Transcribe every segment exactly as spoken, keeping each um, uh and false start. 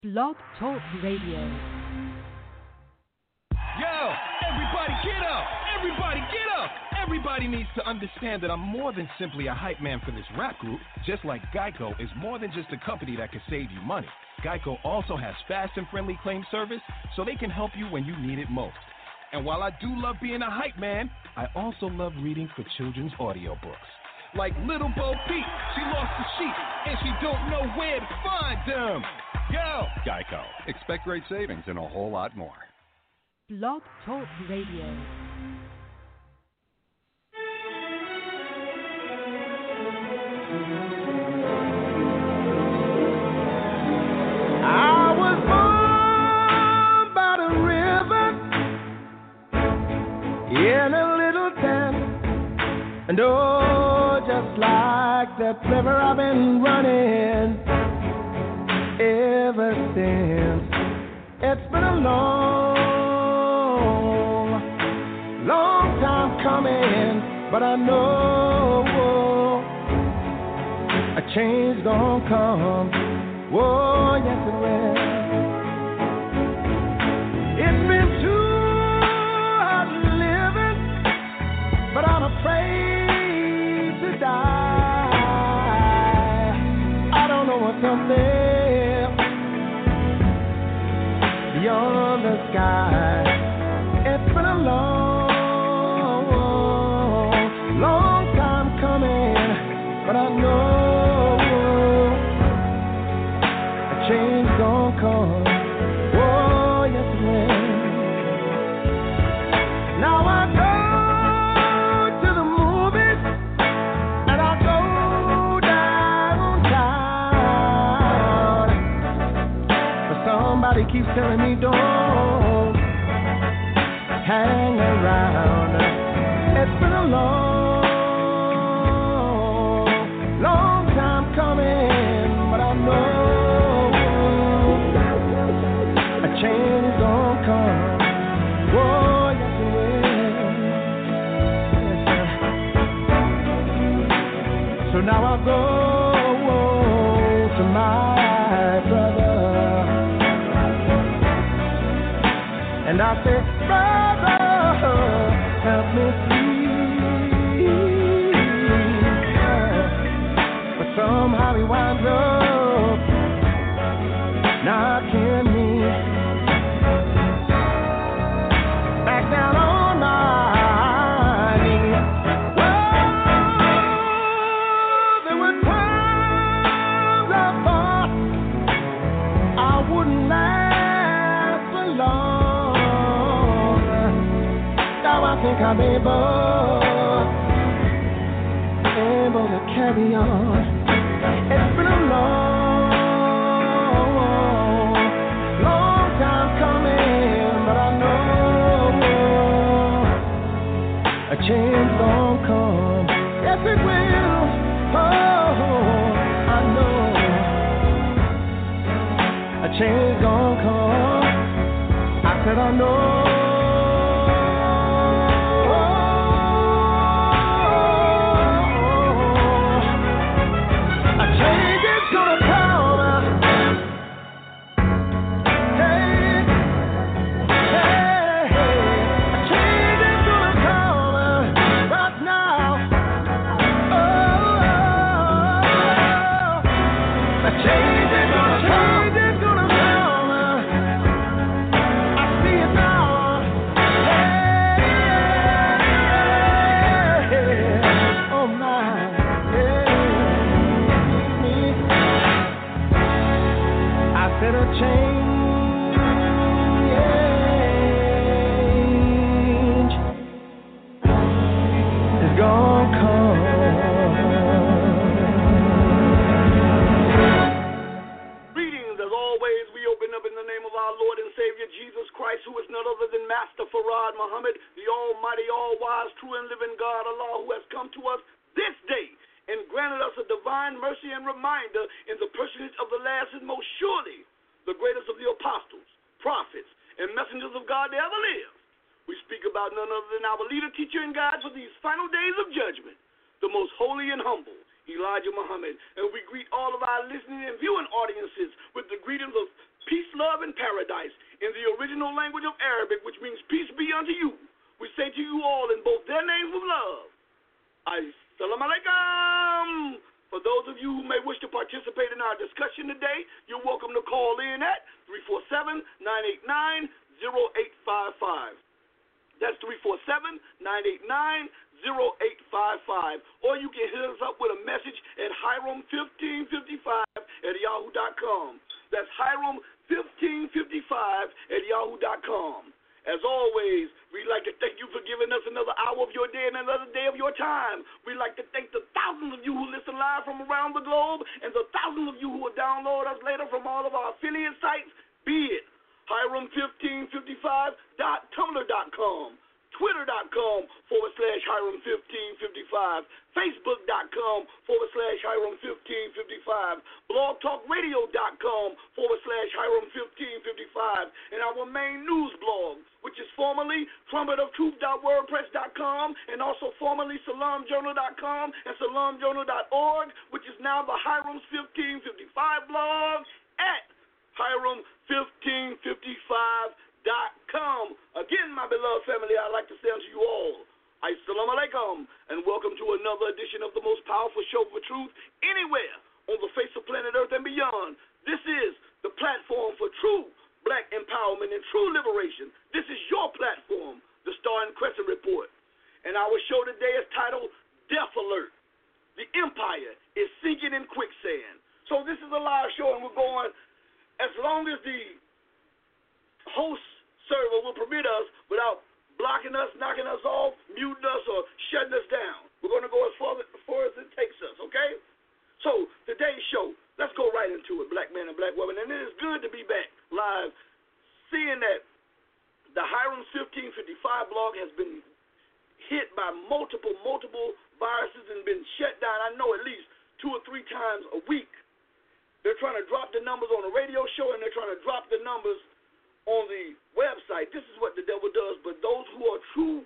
Blog Talk Radio. Yo, everybody get up! Everybody get up! Everybody needs to understand that I'm more than simply a hype man for this rap group, just like Geico is more than just a company that can save you money. Geico also has fast and friendly claim service, so they can help you when you need it most. And while I do love being a hype man, I also love reading for children's audiobooks. Like Little Bo Peep, she lost the sheep, and she don't know where to find them. Yo! Geico. Expect great savings and a whole lot more. Blog Talk Radio. I was born by the river in a little town, and oh, just like that river I've been running ever since. It's been a long, long time coming, but I know a change gonna come. Whoa, yes it will. It's been too hard living, but I'm afraid to die. I don't know what's up there beyond the sky. It's been a long, long time coming, but I know a change gon' come. Oh, yes it will. Now I go to the movies and I go downtown, but somebody keeps telling me don't hang around. It's been a long, long time coming, but I know a change gon' come. Oh, yes it will. Yes, sir. So now I go to my brother and I say, brother, help me please. But somehow he winds up knocking me back down on my knees. Well, there were times I thought I wouldn't last for long. Now I think I'm able, able to carry on. It's been a long, long time coming, but I know a change gon' come. Yes, it will. Oh, I know a change gon' come. I said I know. The most holy and humble, Elijah Muhammad. And we greet all of our listening and viewing audiences with the greetings of peace love in paradise in the original language of Arabic, which means peace be unto you. We say to you all in both their names of love, Assalamu alaikum. For those of you who may wish to participate in our discussion today, you're welcome to call in at three four seven, nine eight nine, zero eight five five. That's three four seven, nine eight nine, zero eight five five. Or you can hit us up with a message at Hiram fifteen fifty-five at yahoo dot com. That's Hiram fifteen fifty-five at yahoo dot com. As always, we'd like to thank you for giving us another hour of your day and another day of your time. We'd like to thank the thousands of you who listen live from around the globe and the thousands of you who will download us later from all of our affiliate sites, be it Hiram fifteen fifty-five dot tumblr dot com, twitter.com forward slash Hiram fifteen fifty-five, facebook.com forward slash Hiram fifteen fifty-five, blogtalkradio.com forward slash Hiram fifteen fifty-five, and our main news blog, which is formerly trumpet of truth dot wordpress dot com and also formerly salam journal dot com and salam journal dot org, which is now the Hiram's fifteen fifty-five blog at Hiram fifteen fifty-five dot com. Again, my beloved family, I'd like to say unto you all, Assalamu alaikum, and welcome to another edition of the most powerful show for truth anywhere on the face of planet Earth and beyond. This is the platform for true black empowerment and true liberation. This is your platform, the Star and Crescent Report. And our show today is titled Death Alert. The Empire is Sinking in Quicksand. So this is a live show, and we're going as long as the host server will permit us without blocking us, knocking us off, muting us, or shutting us down. We're going to go as far as, as far as it takes us, okay? So today's show, let's go right into it, black men and black women. And it is good to be back live, seeing that the Hiram fifteen fifty-five blog has been hit by multiple, multiple viruses and been shut down, I know at least two or three times a week. They're trying to drop the numbers on the radio show, and they're trying to drop the numbers on the website. This is what the devil does, but those who are true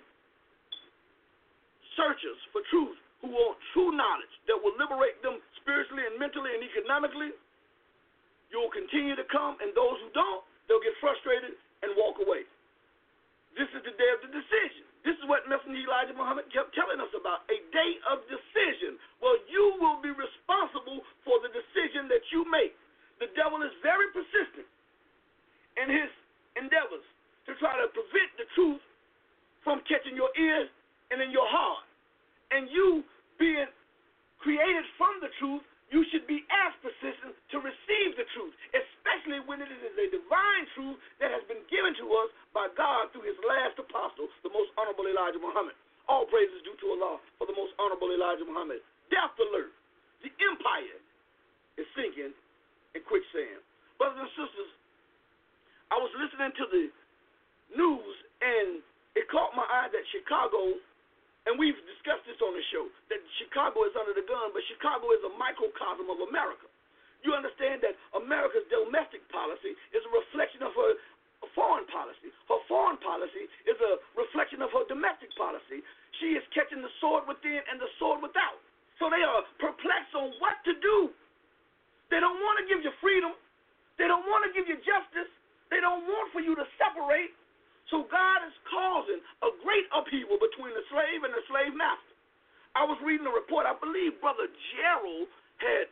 searchers for truth, who want true knowledge that will liberate them spiritually and mentally and economically, you will continue to come, and those who don't, they'll get frustrated and walk away. This is the day of the decision. This is what Messenger Elijah Muhammad kept telling us about, a day of decision. Well, you will be responsible for the decision that you make. The devil is very persistent in his endeavors to try to prevent the truth from catching your ears and in your heart. And you being created from the truth, you should be as persistent to receive the truth, especially when it is a divine truth that has been given to us by God through his last apostle, the most honorable Elijah Muhammad. All praises due to Allah for the most honorable Elijah Muhammad. Death alert. The empire is sinking in quicksand. Brothers and sisters, I was listening to the news, and it caught my eye that Chicago, and we've discussed this on the show, that Chicago is under the gun, but Chicago is a microcosm of America. You understand that America's domestic policy is a reflection of her foreign policy. Her foreign policy is a reflection of her domestic policy. She is catching the sword within and the sword without. So they are perplexed on what to do. They don't want to give you freedom. They don't want to give you justice. They don't want for you to separate. So God is causing a great upheaval between the slave and the slave master. I was reading a report. I believe Brother Gerald had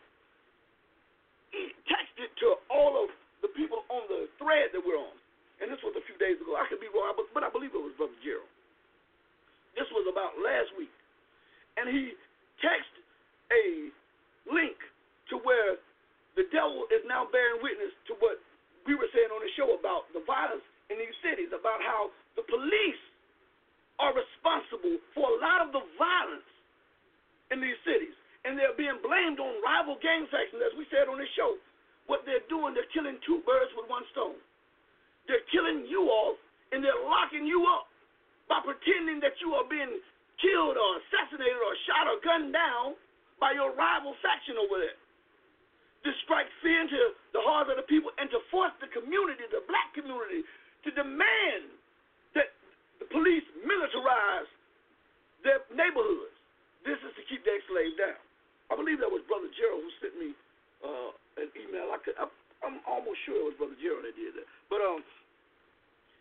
texted to all of the people on the thread that we're on. And this was a few days ago. I could be wrong, but I believe it was Brother Gerald. This was about last week. And he texted a link to where the devil is now bearing witness to what we were saying on the show about the violence in these cities, about how the police are responsible for a lot of the violence in these cities. And they're being blamed on rival gang factions, as we said on this show. What they're doing, they're killing two birds with one stone. They're killing you off, and they're locking you up by pretending that you are being killed or assassinated or shot or gunned down by your rival faction over there. To strike fear into the hearts of the people and to force the community, the black community, to demand that the police militarize their neighborhoods. This is to keep the ex-slaves down. I believe that was Brother Gerald who sent me uh, an email. I could, I, I'm almost sure it was Brother Gerald that did that.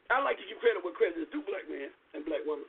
I like to give credit where credit is due, black man and black woman.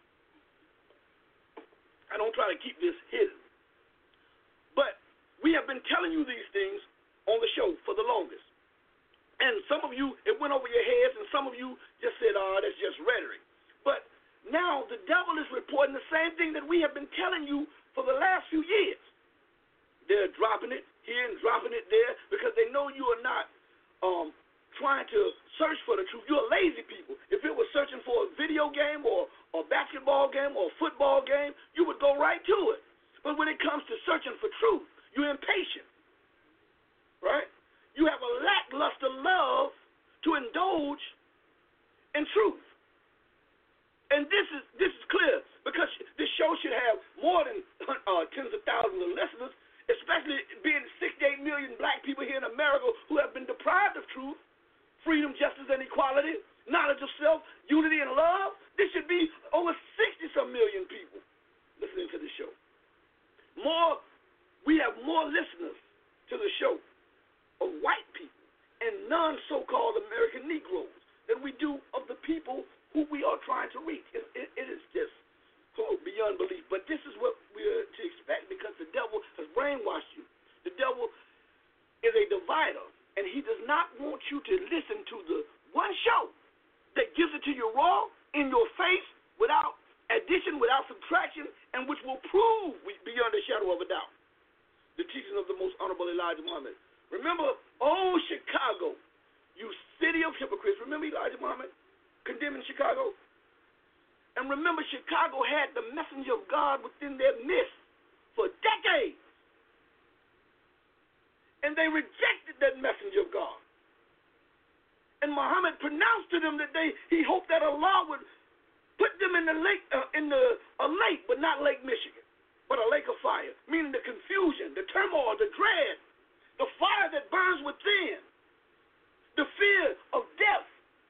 I don't try to keep this hidden. But we have been telling you these things on the show for the longest. And some of you, it went over your heads, and some of you just said, oh, that's just rhetoric. But now the devil is reporting the same thing that we have been telling you for the last few years. They're dropping it here and dropping it there because they know you are not um, trying to search for the truth. You're lazy people. If it was searching for a video game or a basketball game or a football game, you would go right to it. But when it comes to searching for truth, you're impatient, right? You have a lackluster love to indulge in truth. And this is this is clear because this show should have more than uh, tens of thousands of listeners, especially being sixty-eight million black people here in America who have been deprived of truth, freedom, justice, and equality, knowledge of self, unity, and love. This should be over sixty-some million people listening to this show. More, we have more listeners to the show of white people and non-so-called American Negroes than we do of the people who we are trying to reach. It, it, it is just oh, beyond belief. But this is what we're to expect because the devil has brainwashed you. The devil is a divider, and he does not want you to listen to the one show that gives it to you raw, in your face, without addition, without subtraction, and which will prove beyond a shadow of a doubt the teaching of the most honorable Elijah Muhammad. Remember, oh, Chicago, you city of hypocrites. Remember Elijah Muhammad condemning Chicago? And remember, Chicago had the messenger of God within their midst for decades. And they rejected that messenger of God. And Muhammad pronounced to them that they he hoped that Allah would put them in the lake, uh, in the a lake, but not Lake Michigan, but a lake of fire, meaning the confusion, the turmoil, the dread, the fire that burns within, the fear of death,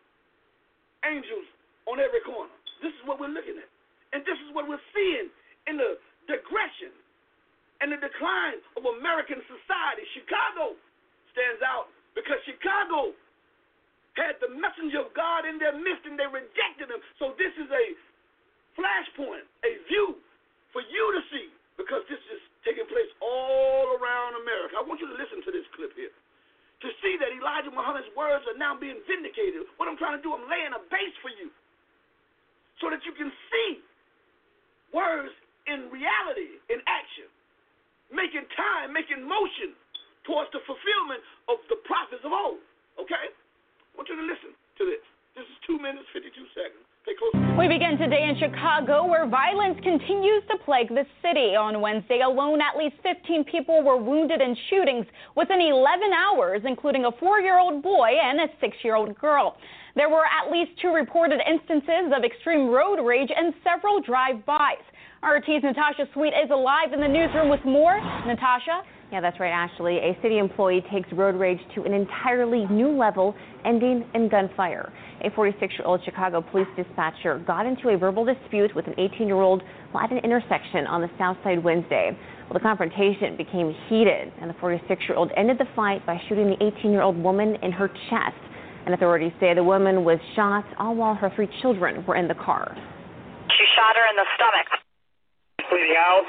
angels on every corner. This is what we're looking at. And this is what we're seeing in the digression and the decline of American society. Chicago stands out because Chicago had the messenger of God in their midst and they rejected him. So this is a flashpoint, a view for you to see because this is taking place all around America. I want you to listen to this clip here to see that Elijah Muhammad's words are now being vindicated. What I'm trying to do, I'm laying a base for you so that you can see words in reality, in action, making time, making motion towards the fulfillment of the prophets of old. Okay? I want you to listen to this. This is two minutes, fifty-two seconds. Pay close attention. We begin today in Chicago, where violence continues to plague the city. On Wednesday alone, at least fifteen people were wounded in shootings within eleven hours, including a four-year-old boy and a six-year-old girl. There were at least two reported instances of extreme road rage and several drive-bys. R T's Natasha Sweet is live in the newsroom with more. Natasha? Yeah, that's right, Ashley. A city employee takes road rage to an entirely new level, ending in gunfire. A forty-six-year-old Chicago police dispatcher got into a verbal dispute with an eighteen-year-old at an intersection on the south side Wednesday. Well, the confrontation became heated, and the forty-six-year-old ended the fight by shooting the eighteen-year-old woman in her chest. And authorities say the woman was shot, all while her three children were in the car. She shot her in the stomach. Bleeding out.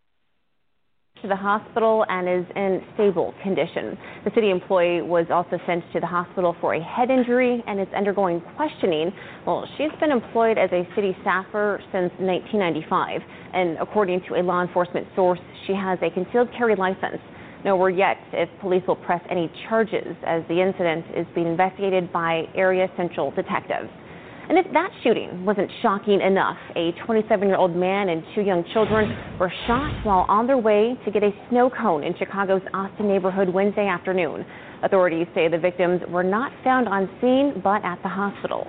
To the hospital and is in stable condition. The city employee was also sent to the hospital for a head injury and is undergoing questioning. Well, she's been employed as a city staffer since nineteen ninety-five, and according to a law enforcement source, she has a concealed carry license. No word yet if police will press any charges, as the incident is being investigated by area central detectives. And if that shooting wasn't shocking enough, a twenty-seven-year-old man and two young children were shot while on their way to get a snow cone in Chicago's Austin neighborhood Wednesday afternoon. Authorities say the victims were not found on scene, but at the hospital.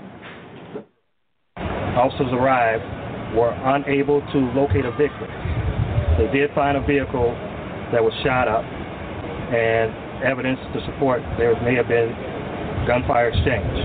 Officers arrived, were unable to locate a victim. They did find a vehicle that was shot up and evidence to support there may have been gunfire exchange.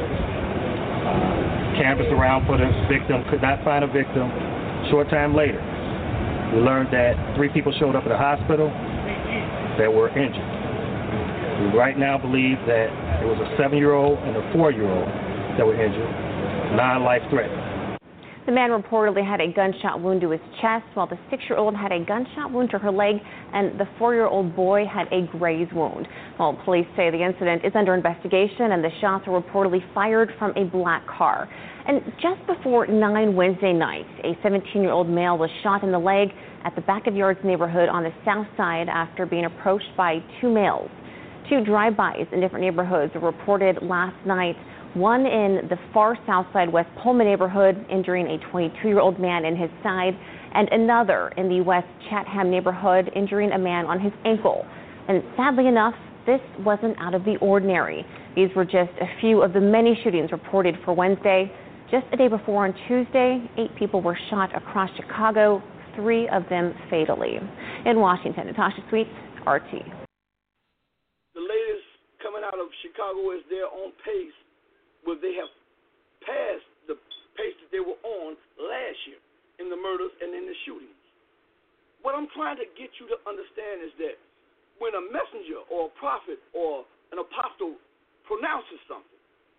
Uh, Canvassed around for the victim, could not find a victim. Short time later, we learned that three people showed up at the hospital that were injured. We right now believe that it was a seven-year-old and a four-year-old that were injured. non-life-threatening. The man reportedly had a gunshot wound to his chest, while the six-year-old had a gunshot wound to her leg, and the four-year-old boy had a graze wound. Well, police say the incident is under investigation, and the shots were reportedly fired from a black car. And just before nine Wednesday night, a seventeen-year-old male was shot in the leg at the Back of Yards neighborhood on the south side after being approached by two males. Two drive-bys in different neighborhoods were reported last night. One in the far south side West Pullman neighborhood, injuring a twenty-two-year-old man in his side, and another in the West Chatham neighborhood, injuring a man on his ankle. And sadly enough, this wasn't out of the ordinary. These were just a few of the many shootings reported for Wednesday. Just a day before, on Tuesday, eight people were shot across Chicago, three of them fatally. In Washington, Natasha Sweets, R T. The latest coming out of Chicago is they're on pace where they have passed the pace that they were on last year in the murders and in the shootings. What I'm trying to get you to understand is that when a messenger or a prophet or an apostle pronounces something,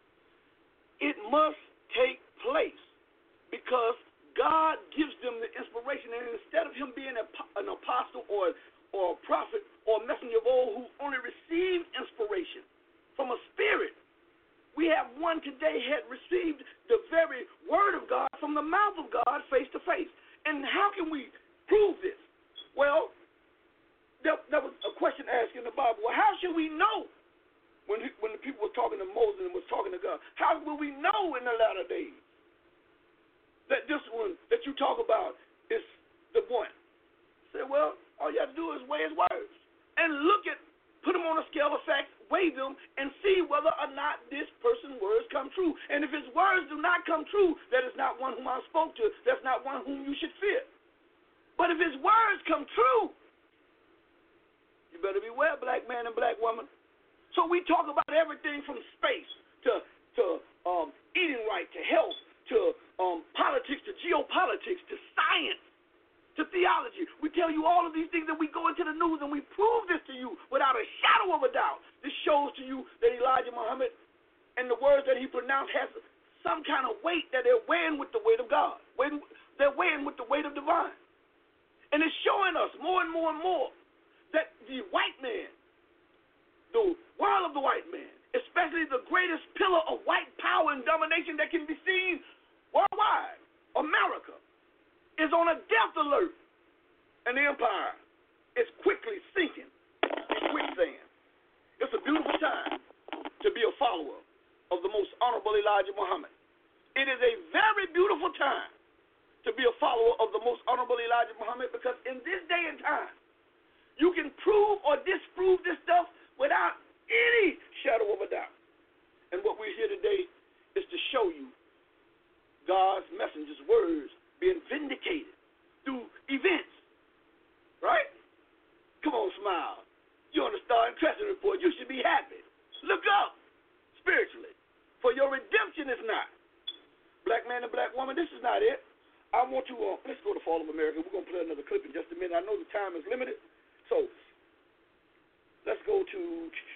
it must take place because God gives them the inspiration, and instead of him being a, an apostle or, or a prophet or a messenger of old who only received inspiration from a spirit, we have one today had received the very word of God from the mouth of God face to face. And how can we prove this? Well, there, there was a question asked in the Bible. Well, how should we know when, when the people were talking to Moses and was talking to God? How will we know in the latter days that this one that you talk about is the one? Say, well, all you have to do is weigh his words and look at, put them on a scale of facts, weigh them, and see whether or not this person's words come true. And if his words do not come true, that is not one whom I spoke to. That's not one whom you should fear. But if his words come true, you better beware, black man and black woman. So we talk about everything from space to to um, eating right, to health, to um, politics, to geopolitics, to science, to theology. We tell you all of these things, and we go into the news and we prove this to you without a shadow of a doubt. This shows to you that Elijah Muhammad and the words that he pronounced has some kind of weight, that they're weighing with the weight of God. They're weighing with the weight of divine. And it's showing us more and more and more that the white man, the world of the white man, especially the greatest pillar of white power and domination that can be seen worldwide, America, is on a death alert, and the empire is quickly sinking in quicksand. It's a beautiful time to be a follower of the most honorable Elijah Muhammad. It is a very beautiful time to be a follower of the most honorable Elijah Muhammad, because in this day and time, you can prove or disprove this stuff without any shadow of a doubt. And what we're here today is to show you God's messenger's words being vindicated through events, right? Come on, smile. You're on the Star and Crescent Report. You should be happy. Look up spiritually, for your redemption is not. Black man and black woman, this is not it. I want to, uh, let's go to Fall of America. We're going to play another clip in just a minute. I know the time is limited, so let's go to,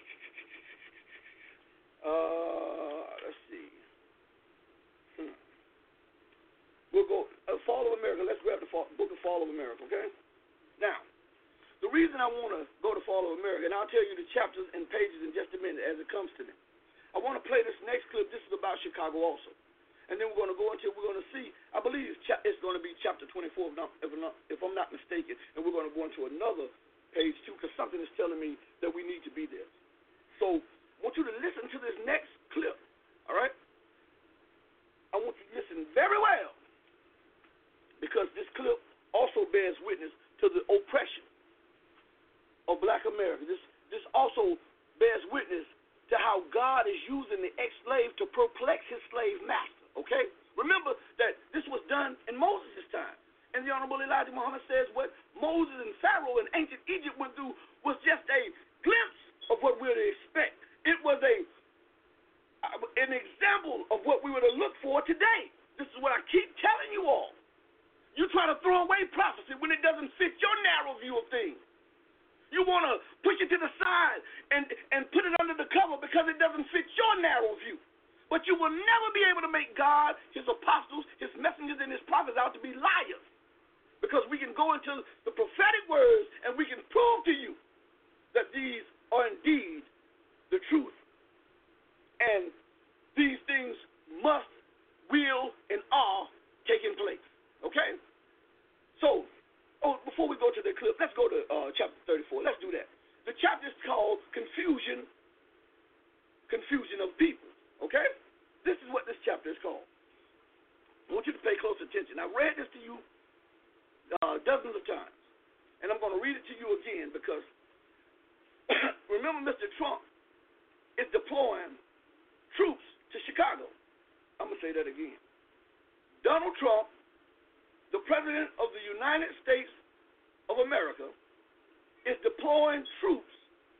uh, let's see. Hmm. We'll go, uh, Fall of America. Let's grab the fall, book of Fall of America, okay? Now, the reason I want to go to Fall of America, and I'll tell you the chapters and pages in just a minute as it comes to me. I want to play this next clip. This is about Chicago also. And then we're going to go into, we're going to see, I believe it's going to be chapter twenty-four, if, not, if, I'm, not, if I'm not mistaken, and we're going to go into another page too, because something is telling me that we need to be there. So I want you to listen to this next clip, all right? I want you to listen very well, because this clip also bears witness to the oppression of black America. This, this also bears witness to how God is using the ex-slave to perplex his slave master. Okay? Remember that this was done in Moses' time. And the Honorable Elijah Muhammad says what Moses and Pharaoh in ancient Egypt went through was just a glimpse of what we're to expect. It was a an example of what we were to look for today. This is what I keep telling you all. You try to throw away prophecy when it doesn't fit your narrow view of things. You want to push it to the side and, and put it under the cover because it doesn't fit your narrow view. But you will will never be able to make God, his apostles, his messengers, and his prophets out to be liars. Because we can go into the prophetic words and we can prove to you that these are indeed the truth. And these things must, will, and are taking place. Okay? So, oh, before we go to the clip, let's go to uh, chapter thirty-four. Let's do that. The chapter is called Confusion, Confusion of People. Okay? This is what this chapter is called. I want you to pay close attention. I read this to you uh, dozens of times, and I'm going to read it to you again because remember Mister Trump is deploying troops to Chicago. I'm going to say that again. Donald Trump, the President of the United States of America, is deploying troops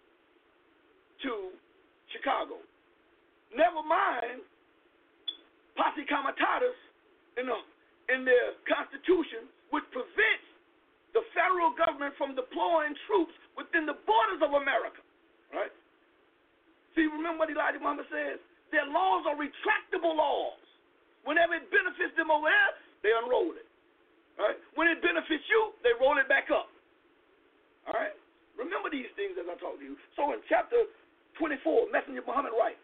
to Chicago. Never mind posse comitatus in, the, in their constitution, which prevents the federal government from deploying troops within the borders of America. Right? See, remember what Elijah Muhammad says? Their laws are retractable laws. Whenever it benefits them over there, they unroll it. Right? When it benefits you, they roll it back up. All right? Remember these things as I talk to you. So in chapter twenty-four, Messenger Muhammad writes,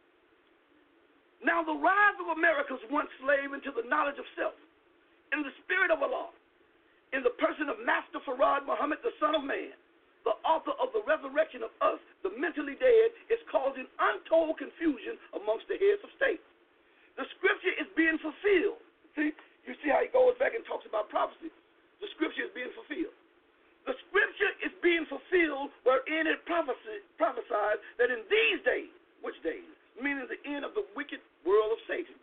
now the rise of America's once slave into the knowledge of self, in the spirit of Allah, in the person of Master Farad Muhammad, the Son of Man, the author of the resurrection of us, the mentally dead, is causing untold confusion amongst the heads of state. The scripture is being fulfilled. See, you see how he goes back and talks about prophecy. The scripture is being fulfilled. The scripture is being fulfilled wherein it prophesy, prophesied that in these days, which days? Meaning the end of the wicked world of Satan.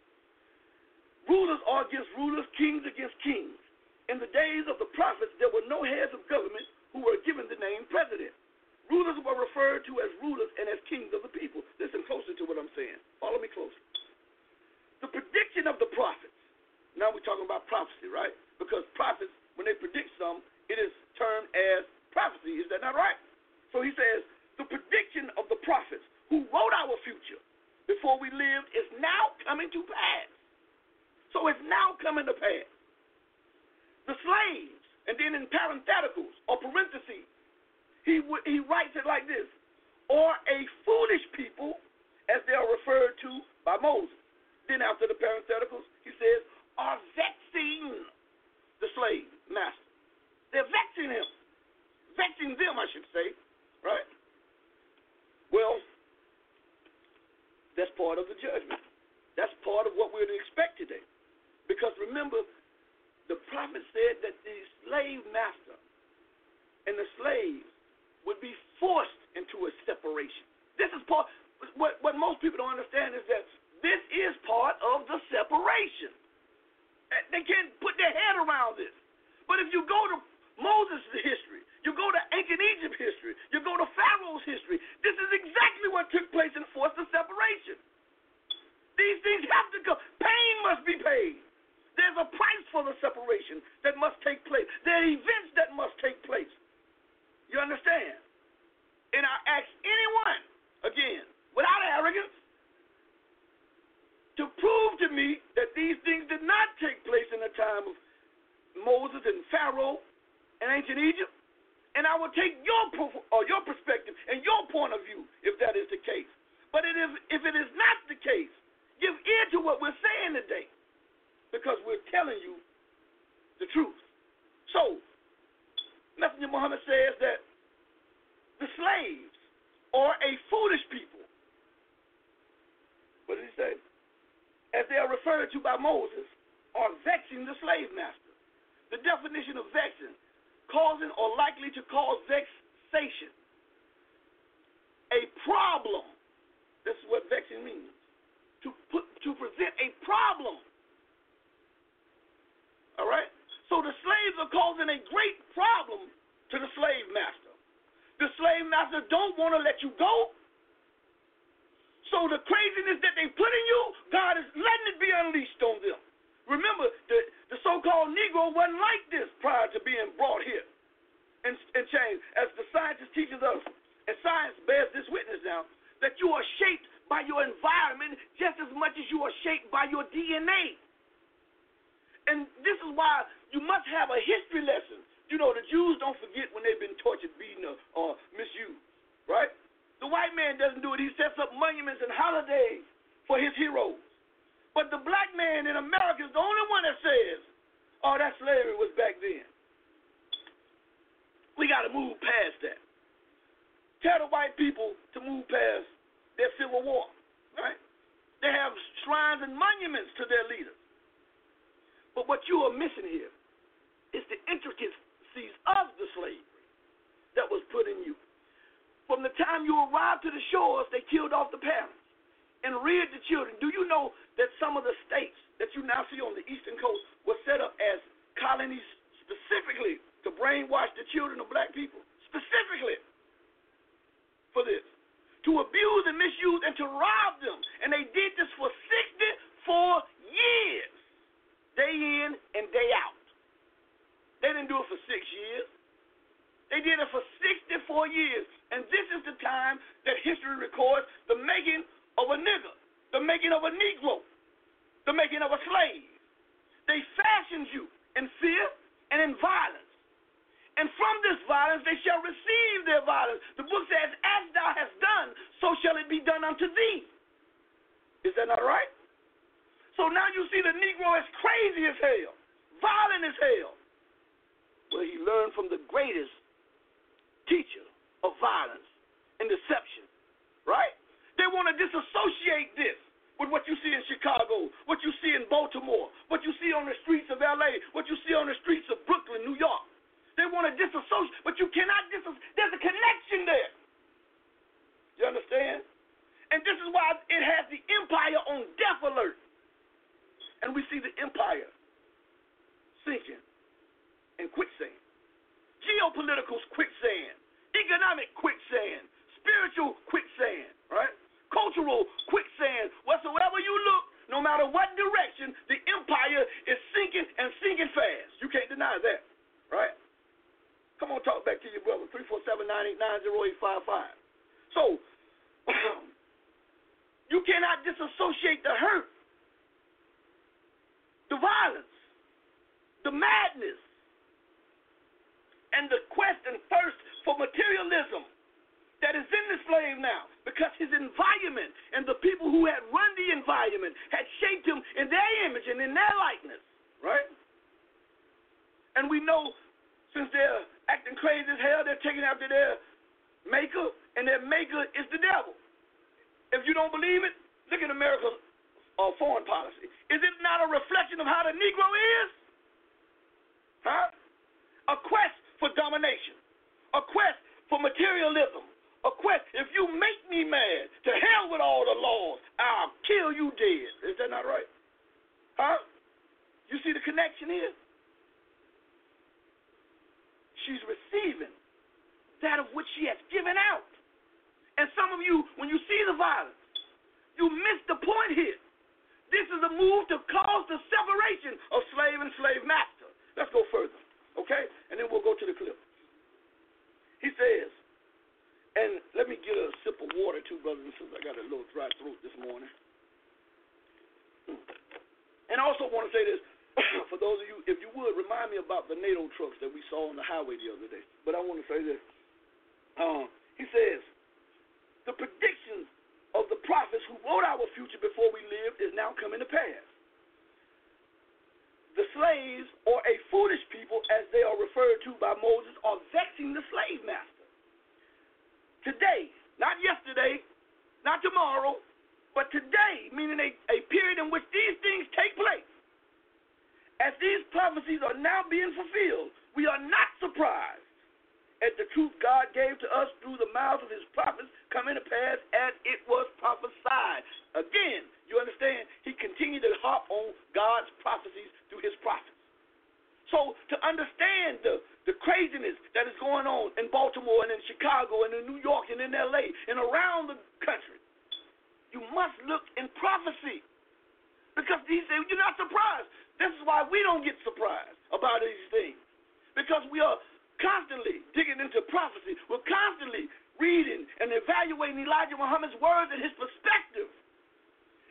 Rulers are against rulers, kings against kings. In the days of the prophets, there were no heads of government who were given the name president. Rulers were referred to as rulers and as kings of the people. Listen closer to what I'm saying. Follow me closely. The prediction of the prophets. Now we're talking about prophecy, right? Because prophets, when they predict something, it is termed as prophecy. Is that not right? So he says, the prediction of the prophets who wrote our future before we lived is now coming to pass. So it's now coming to pass. The slaves, and then in parentheticals or parentheses, he, he writes it like this, or a foolish people, as they are referred to by Moses. Then after the parentheticals, he says, are vexing the slave master. They're vexing him. Vexing them, I should say. Right? Well, that's part of the judgment. That's part of what we're to expect today. Because remember, the prophet said that the slave master and the slaves would be forced into a separation. This is part, what, what most people don't understand is that this is part of the separation. They can't put their head around this. But if you go to Moses' history, you go to ancient Egypt history, you go to Pharaoh's history, this is exactly what took place and forced the separation. These things have to go. Pain must be paid. There's a price for the separation that must take place. There are events that must take place. You understand? And I ask anyone, again, without arrogance, to prove to me that these things did not take place in the time of Moses and Pharaoh and ancient Egypt, and I will take your or your perspective and your point of view if that is the case. But it is, if it is not the case, give ear to what we're saying today, because we're telling you the truth. So, Messenger Muhammad says that the slaves are a foolish people. What did he say? As they are referred to by Moses, are vexing the slave master. The definition of vexing, causing or likely to cause vexation. A problem. This is what vexing means. To put, to present a problem. All right? So the slaves are causing a great problem to the slave master. The slave master don't want to let you go. So the craziness that they put in you, God is letting it be unleashed on them. Remember, the, the so-called Negro wasn't like this prior to being brought here and, and changed. As the scientist teaches us, and science bears this witness now, that you are shaped by your environment just as much as you are shaped by your D N A. And this is why you must have a history lesson. You know, the Jews don't forget when they've been tortured, beaten, or, or misused, right? The white man doesn't do it. He sets up monuments and holidays for his heroes. But the black man in America is the only one that says, oh, that slavery was back then. We got to move past that. Tell the white people to move past their civil war, right? They have shrines and monuments to their leaders. But what you are missing here is the intricacies of the slavery that was put in you. From the time you arrived to the shores, they killed off the parents and reared the children. Do you know that some of the states that you now see on the eastern coast were set up as colonies specifically to brainwash the children of black people? Specifically for this. To abuse and misuse and to rob them. And they did this for sixty-four years. Day in and day out. They didn't do it for six years. They did it for sixty-four years. And this is the time that history records the making of a nigger, the making of a Negro, the making of a slave. They fashioned you in fear and in violence. And from this violence they shall receive their violence. The book says, as thou hast done, so shall it be done unto thee. Is that not right? So now you see the Negro is crazy as hell, violent as hell. Well, he learned from the greatest teacher of violence and deception, right? They want to disassociate this with what you see in Chicago, what you see in Baltimore, what you see on the streets of L A, what you see on the streets of Brooklyn, New York. They want to disassociate, but you cannot disassociate. There's a connection there. You understand? And this is why it has the empire on death alert. And we see the empire sinking in quicksand. Geopolitical quicksand. Economic quicksand. Spiritual quicksand, right? Cultural quicksand. Whatsoever you look, no matter what direction, the empire is sinking and sinking fast. You can't deny that, right? Come on, talk back to your brother. three four seven, nine eight nine, zero eight five five. So, you cannot disassociate the hurt, the violence, the madness, and the quest and thirst for materialism that is in the slave now, because his environment and the people who had run the environment had shaped him in their image and in their likeness, right? And we know since they're acting crazy as hell, they're taking after their maker, and their maker is the devil. If you don't believe it, look at America's uh, foreign policy. Is it not a reflection of how the Negro is? Huh? A quest for domination, a quest for materialism, a quest. If you make me mad, to hell with all the laws, I'll kill you dead. Is that not right? Huh? You see the connection here? She's receiving that of which she has given out. And some of you, when you see the violence, you miss the point here. This is a move to cause the separation of slave and slave master. Let's go further, okay? And then we'll go to the clip. He says, and let me get a sip of water too, brothers and sisters. I got a little dry throat this morning. And I also want to say this. For those of you, if you would, remind me about the NATO trucks that we saw on the highway the other day. But I want to say this. Um, he says, the predictions of the prophets who wrote our future before we lived is now coming to pass. The slaves, or a foolish people, as they are referred to by Moses, are vexing the slave master. Today, not yesterday, not tomorrow, but today, meaning a, a period in which these things take place. As these prophecies are now being fulfilled, we are not surprised at the truth God gave to us through the mouth of his prophets coming to pass as it was prophesied. Again, you understand, he continued to harp on God's prophecies through his prophets. So to understand the, the craziness that is going on in Baltimore and in Chicago and in New York and in L A and around the country, you must look in prophecy. Because he said, you're not surprised. This is why we don't get surprised about these things. Because we are constantly digging into prophecy. We're constantly reading and evaluating Elijah Muhammad's words and his perspective.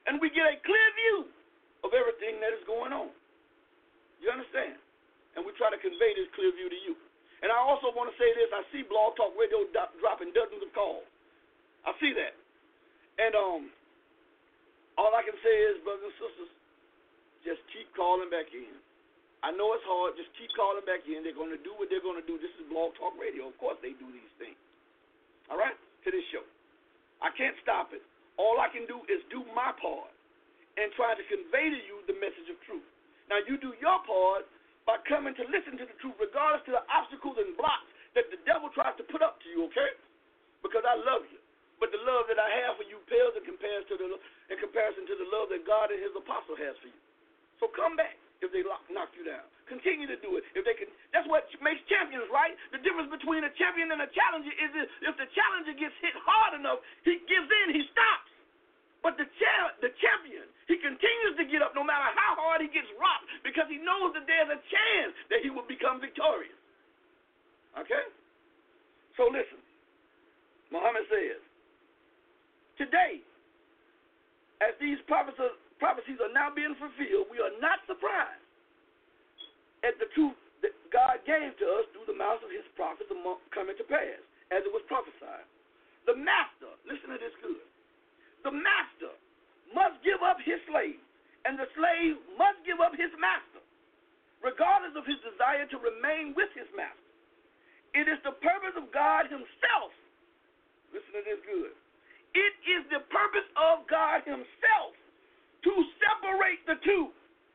and we get a clear view of everything that is going on. You understand? And we try to convey this clear view to you. And I also want to say this. I see Blog Talk Radio do- dropping dozens of calls. I see that. And um, all I can say is, brothers and sisters, just keep calling back in. I know it's hard. Just keep calling back in. They're going to do what they're going to do. This is Blog Talk Radio. Of course they do these things. All right? To this show. I can't stop it. All I can do is do my part and try to convey to you the message of truth. Now, you do your part by coming to listen to the truth, regardless to the obstacles and blocks that the devil tries to put up to you, okay? Because I love you. But the love that I have for you pales in comparison to the, in comparison to the love that God and his apostle has for you. So come back if they lock, knock you down. Continue to do it. If they can, that's what makes champions, right? The difference between a champion and a challenger is if the challenger gets hit hard enough, he gives in, he stops. But the cha- the champion, he continues to get up no matter how hard he gets rocked because he knows that there's a chance that he will become victorious. Okay? So listen. Muhammad says, today, as these prophecies are now being fulfilled, we are not surprised at the truth that God gave to us through the mouths of his prophets coming to pass, as it was prophesied. The master, listen to this good, the master must give up his slave, and the slave must give up his master, regardless of his desire to remain with his master. It is the purpose of God himself, listen to this good, it is the purpose of God himself to separate the two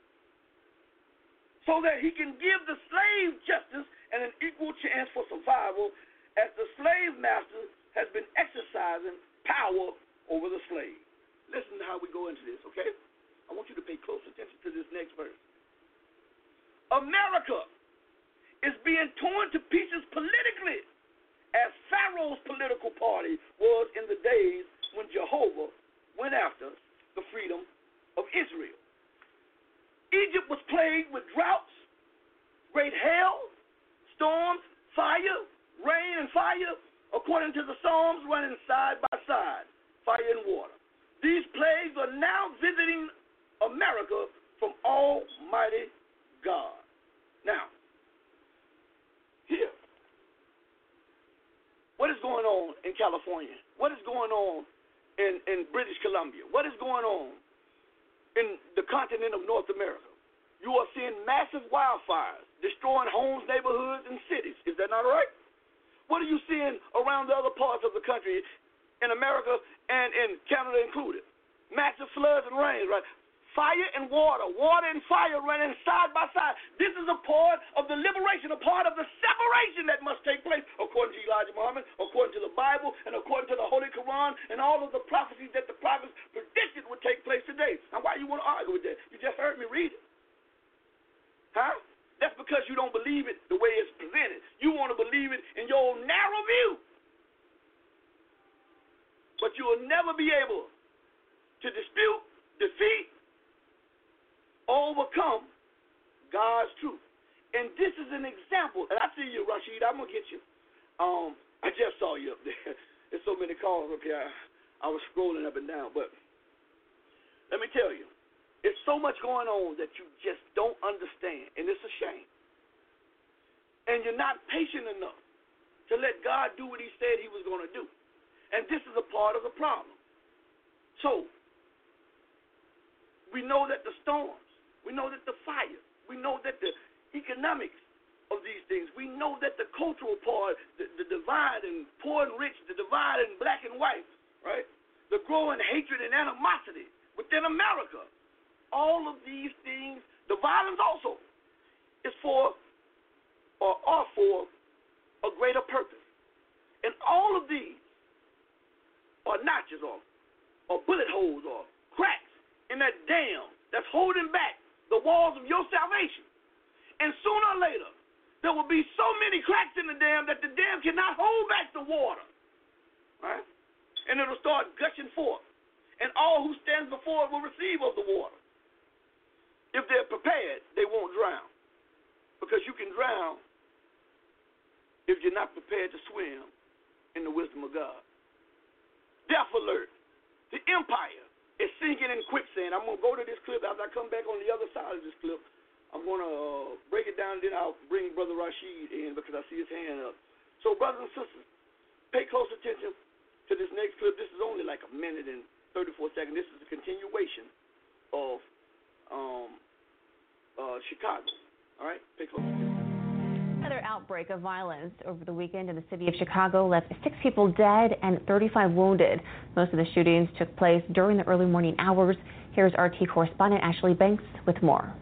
so that he can give the slave justice and an equal chance for survival as the slave master has been exercising power over the slave. Listen to how we go into this, okay? I want you to pay close attention to this next verse. America is being torn to pieces politically as Pharaoh's political party was in the days when Jehovah went after the freedom of Israel. Egypt was plagued with droughts, great hail, storms, fire, rain and fire, according to the Psalms, running side by side, fire and water. These plagues are now visiting America from Almighty God. Now, here, what is going on in California? What is going on in, in British Columbia? What is going on in the continent of North America? You are seeing massive wildfires destroying homes, neighborhoods, and cities. Is that not right? What are you seeing around the other parts of the country, in America and in Canada included? Massive floods and rains, right? Fire and water, water and fire running side by side. This is a part of the liberation, a part of the separation that must take place, according to Elijah Muhammad, according to the Bible, and according to the Holy Quran, and all of the prophecies that the prophets predicted would take place today. Now, why you want to argue with that? You just heard me read it. Huh? That's because you don't believe it the way it's presented. You want to believe it in your narrow view. But you will never be able to dispute, defeat, overcome God's truth. And this is an example. And I see you, Rashid. I'm going to get you. Um, I just saw you up there. There's so many calls up here. I, I was scrolling up and down. But let me tell you, it's so much going on that you just don't understand. And it's a shame. And you're not patient enough to let God do what he said he was going to do. And this is a part of the problem. So, we know that the storms, we know that the fire, we know that the economics of these things, we know that the cultural part, the, the divide in poor and rich, the divide in black and white, right? The growing hatred and animosity within America. All of these things, the violence also, is for or are for a greater purpose. And all of these are notches or, or bullet holes or cracks in that dam that's holding back the walls of your salvation. And sooner or later, there will be so many cracks in the dam that the dam cannot hold back the water. Right? And it'll start gushing forth. And all who stands before it will receive of the water. If they're prepared, they won't drown. Because you can drown if you're not prepared to swim in the wisdom of God. Death alert. The empire is sinking in quicksand. I'm going to go to this clip. As I come back on the other side of this clip, I'm going to uh, break it down, and then I'll bring Brother Rashid in because I see his hand up. So, brothers and sisters, pay close attention to this next clip. This is only like a minute and thirty-four seconds. This is a continuation of um, uh, Chicago. All right? Pay close attention. Another outbreak of violence over the weekend in the city of Chicago left six people dead and thirty-five wounded. Most of the shootings took place during the early morning hours. Here's R T correspondent Ashley Banks with more.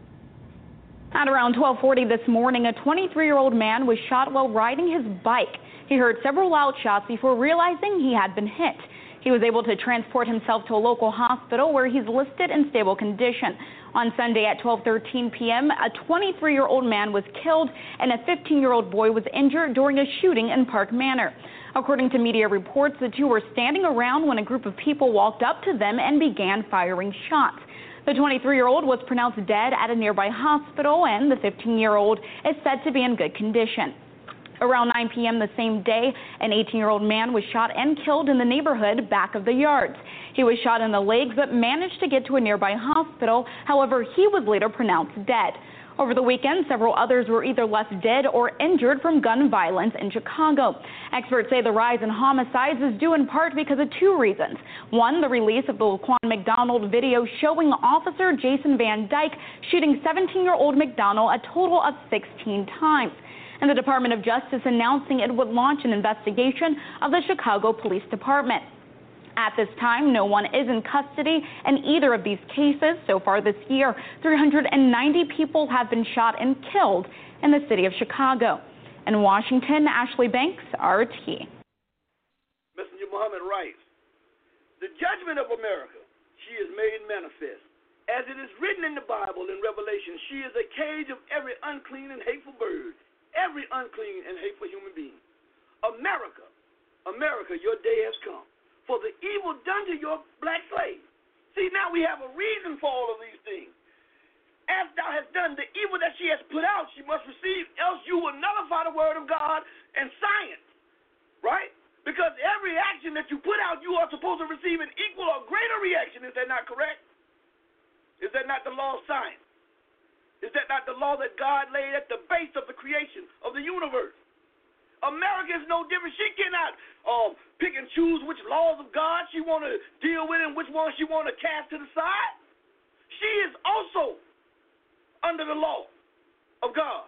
At around twelve forty this morning, a twenty-three-year-old man was shot while riding his bike. He heard several loud shots before realizing he had been hit. He was able to transport himself to a local hospital where he's listed in stable condition. On Sunday at twelve thirteen p m, a twenty-three-year-old man was killed and a fifteen-year-old boy was injured during a shooting in Park Manor. According to media reports, the two were standing around when a group of people walked up to them and began firing shots. The twenty-three-year-old was pronounced dead at a nearby hospital, and the fifteen-year-old is said to be in good condition. Around nine p m the same day, an eighteen-year-old man was shot and killed in the neighborhood back of the yards. He was shot in the legs but managed to get to a nearby hospital. However, he was later pronounced dead. Over the weekend, several others were either left dead or injured from gun violence in Chicago. Experts say the rise in homicides is due in part because of two reasons. One, the release of the Laquan McDonald video showing Officer Jason Van Dyke shooting seventeen-year-old McDonald a total of sixteen times. And the Department of Justice announcing it would launch an investigation of the Chicago Police Department. At this time, no one is in custody in either of these cases. So far this year, three hundred ninety people have been shot and killed in the city of Chicago. In Washington, Ashley Banks, R T. Messenger Muhammad writes, "The judgment of America, she is made manifest. As it is written in the Bible in Revelation, she is a cage of every unclean and hateful bird, every unclean and hateful human being. America, America, your day has come for the evil done to your black slave." See, now we have a reason for all of these things. As thou hast done the evil that she has put out, she must receive, else you will nullify the word of God and science, right? Because every action that you put out, you are supposed to receive an equal or greater reaction. Is that not correct? Is that not the law of science? Is that not the law that God laid at the base of the creation of the universe? America is no different. She cannot um, pick and choose which laws of God she want to deal with and which ones she want to cast to the side. She is also under the law of God.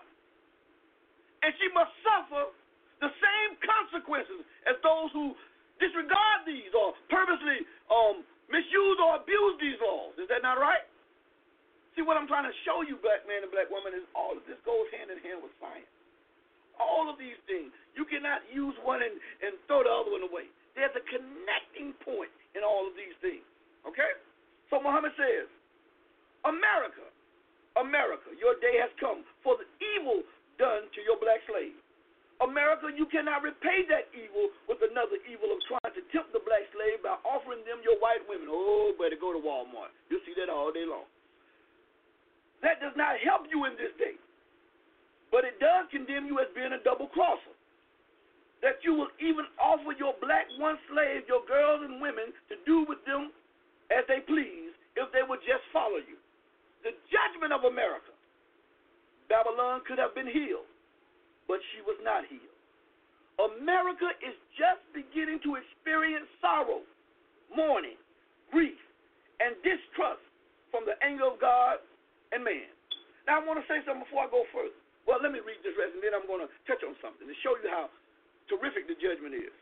And she must suffer the same consequences as those who disregard these or purposely um, misuse or abuse these laws. Is that not right? See, what I'm trying to show you, black man and black woman, is all of this goes hand in hand with science. All of these things. You cannot use one and, and throw the other one away. There's a connecting point in all of these things. Okay? So Muhammad says, America, America, your day has come for the evil done to your black slave. America, you cannot repay that evil with another evil of trying to tempt the black slave by offering them your white women. Oh, better go to Walmart. You'll see that all day long. That does not help you in this day. But it does condemn you as being a double crosser. That you will even offer your black one slave, your girls and women, to do with them as they please if they would just follow you. The judgment of America. Babylon could have been healed, but she was not healed. America is just beginning to experience sorrow, mourning, grief, and distrust from the anger of God and man. Now I want to say something before I go further. Well, let me read this rest, and then I'm going to touch on something to show you how terrific the judgment is.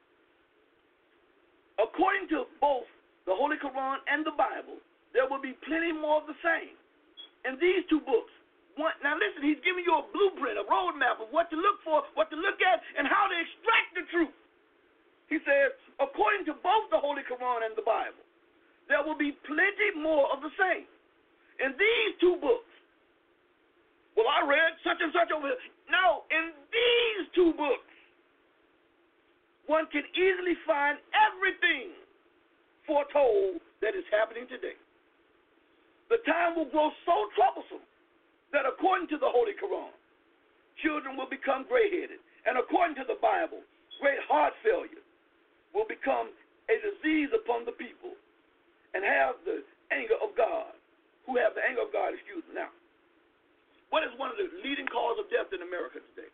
According to both the Holy Quran and the Bible, there will be plenty more of the same. In these two books, one, now listen, he's giving you a blueprint, a roadmap of what to look for, what to look at, and how to extract the truth. He says, according to both the Holy Quran and the Bible, there will be plenty more of the same. In these two books, well, I read such and such over here. No, in these two books, one can easily find everything foretold that is happening today. The time will grow so troublesome that according to the Holy Quran, children will become gray-headed. And according to the Bible, great heart failure will become a disease upon the people. and have the anger of God, who have the anger of God, excuse me. Now, what is one of the leading causes of death in America today?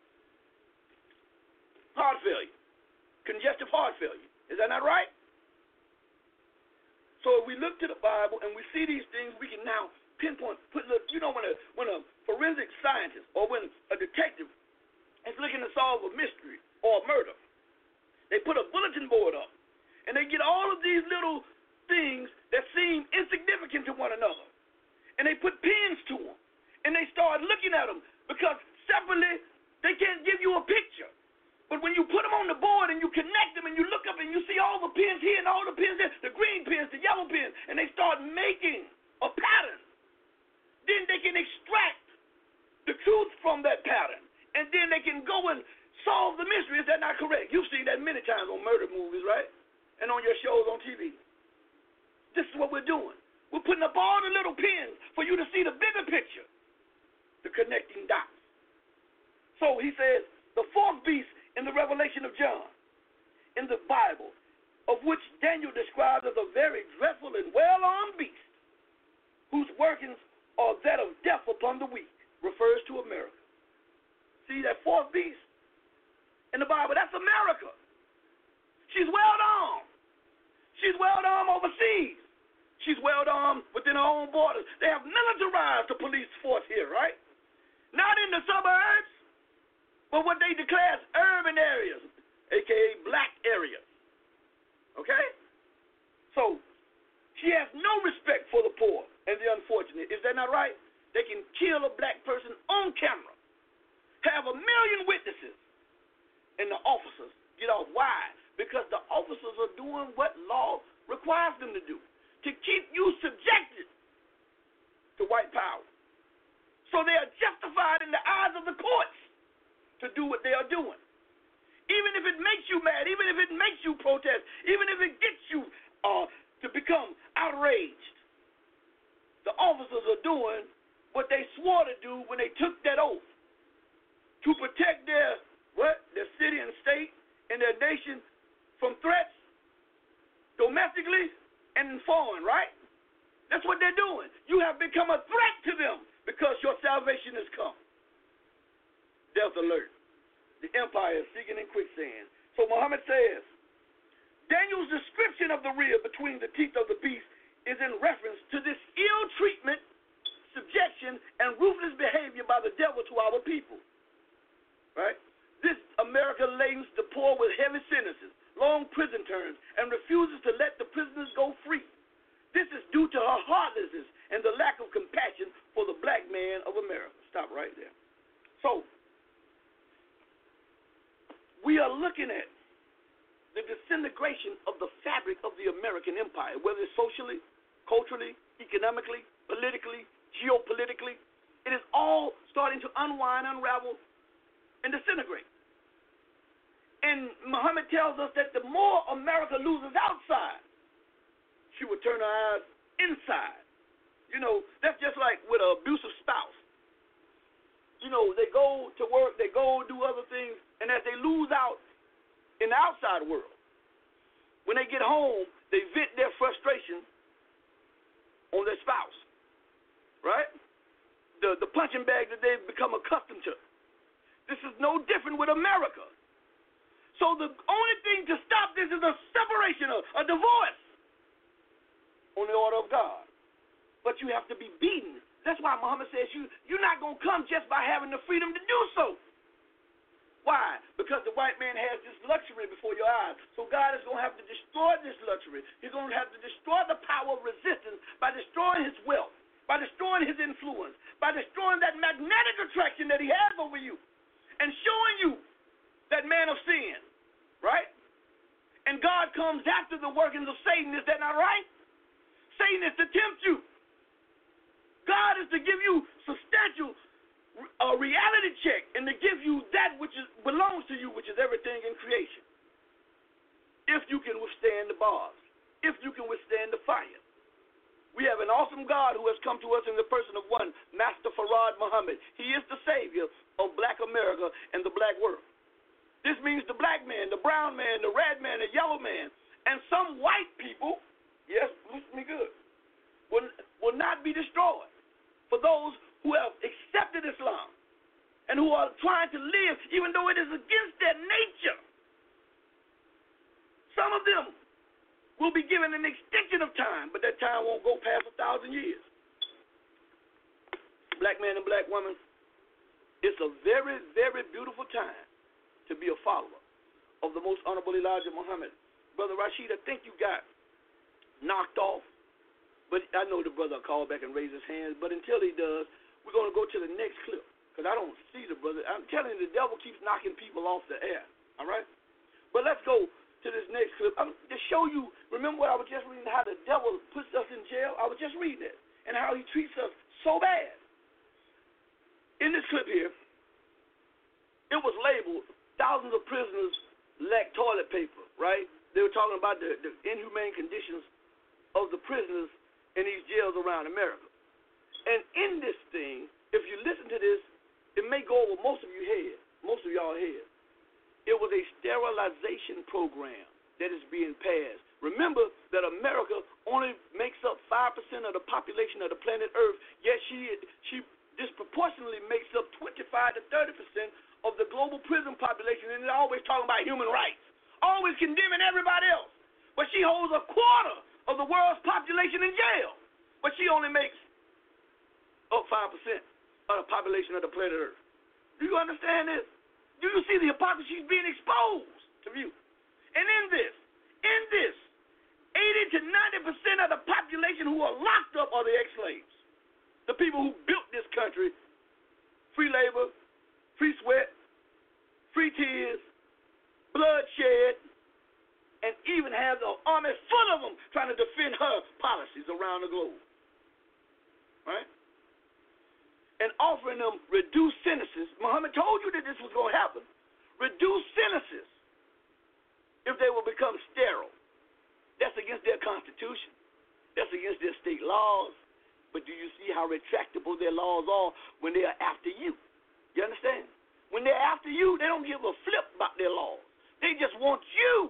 Heart failure, congestive heart failure. Is that not right? So if we look to the Bible and we see these things, we can now pinpoint, put, you know, when a, when a forensic scientist or when a detective is looking to solve a mystery or a murder, they put a bulletin board up and they get all of these little things that seem insignificant to one another, and they put pins to them, and they start looking at them, because separately they can't give you a picture. But when you put them on the board and you connect them and you look up and you see all the pins here and all the pins there, the green pins, the yellow pins, and they start making a pattern, then they can extract the truth from that pattern, and then they can go and solve the mystery. Is that not correct? You've seen that many times on murder movies, right? And on your shows on T V. This is what we're doing. We're putting up all the little pins for you to see the bigger picture, the connecting dots. So he says, the fourth beast in the Revelation of John, in the Bible, of which Daniel described as a very dreadful and well-armed beast, whose workings are that of death upon the weak, refers to America. See that fourth beast in the Bible? That's America. She's well-armed. She's well-armed overseas. She's well-armed within her own borders. They have militarized the police force here, right? Not in the suburbs, but what they declare as urban areas, a k a black areas. Okay? So, she has no respect for the poor and the unfortunate. Is that not right? They can kill a black person on camera, have a million witnesses, and the officers get off. Why? Because the officers are doing what law requires them to do, to keep you subjected to white power. So they are justified in the eyes of the courts to do what they are doing. Even if it makes you mad, even if it makes you protest, even if it gets you uh, to become outraged, the officers are doing what they swore to do when they took that oath, to protect their, what, their city and state and their nation from threats domestically and foreign, right? That's what they're doing. You have become a threat to them because your salvation has come. Death alert. The empire is sinking in quicksand. So Muhammad says, Daniel's description of the rib between the teeth of the beast is in reference to this ill treatment, subjection, and ruthless behavior by the devil to our people. Right? This America ladens the poor with heavy sentences, long prison terms, and refuses to let the prisoners go free. This is due to her heartlessness and the lack of compassion for the black man of America. Stop right there. So, we are looking at the disintegration of the fabric of the American empire, whether it's socially, culturally, economically, politically, geopolitically. It is all starting to unwind, unravel, and disintegrate. And Muhammad tells us that the more America loses outside, she will turn her eyes inside. You know, that's just like with an abusive spouse. You know, they go to work, they go do other things, and as they lose out in the outside world, when they get home, they vent their frustration on their spouse, right? The, the punching bag that they've become accustomed to. This is no different with America. So the only thing to stop this is a separation, a, a divorce on the order of God. But you have to be beaten. That's why Muhammad says you, you're not going to come just by having the freedom to do so. Why? Because the white man has this luxury before your eyes. So God is going to have to destroy this luxury. He's going to have to destroy the power of resistance by destroying his wealth, by destroying his influence, by destroying that magnetic attraction that he has over you, and showing you that man of sin, right? And God comes after the workings of Satan. Is that not right? Satan is to tempt you. God is to give you substantial uh, reality check and to give you that which is, belongs to you, which is everything in creation. If you can withstand the bars, if you can withstand the fire. We have an awesome God who has come to us in the person of one, Master Farad Muhammad. He is the savior of black America and the black world. This means the black man, the brown man, the red man, the yellow man, and some white people, yes, listen to me good, for those who have accepted Islam and who are trying to live even though it is against their nature. Some of them will be given an extension of time, but that time won't go past a thousand years. Black man and black woman, it's a very, very beautiful time to be a follower of the most honorable Elijah Muhammad. Brother Rashid, I think you got knocked off, but I know the brother will call back and raise his hands, but until he does, we're going to go to the next clip, because I don't see the brother. I'm telling you, the devil keeps knocking people off the air, all right? But let's go to this next clip. I'm, to show you, remember what I was just reading, how the devil puts us in jail? I was just reading it, and how he treats us so bad. In this clip here, it was labeled, thousands of prisoners lack toilet paper, right? They were talking about the, the inhumane conditions of the prisoners in these jails around America. And in this thing, if you listen to this, it may go over most of your head, most of y'all head. It was a sterilization program that is being passed. Remember that America only makes up five percent of the population of the planet Earth, yet she she disproportionately makes up twenty-five to thirty percent of the global prison population, and they're always talking about human rights, always condemning everybody else. But she holds a quarter of the world's population in jail, but she only makes up five percent of the population of the planet Earth. Do you understand this? Do you see the hypocrisy being exposed to you? And in this, in this, eighty to ninety percent of the population who are locked up are the ex-slaves. The people who built this country, free labor, free sweat, free tears, bloodshed, and even have the army full of them trying to defend her policies around the globe. Right? And offering them reduced sentences. Muhammad told you that this was going to happen. Reduced sentences if they will become sterile. That's against their constitution. That's against their state laws. But do you see how retractable their laws are when they are after you? You understand? When they're after you, they don't give a flip about their laws. They just want you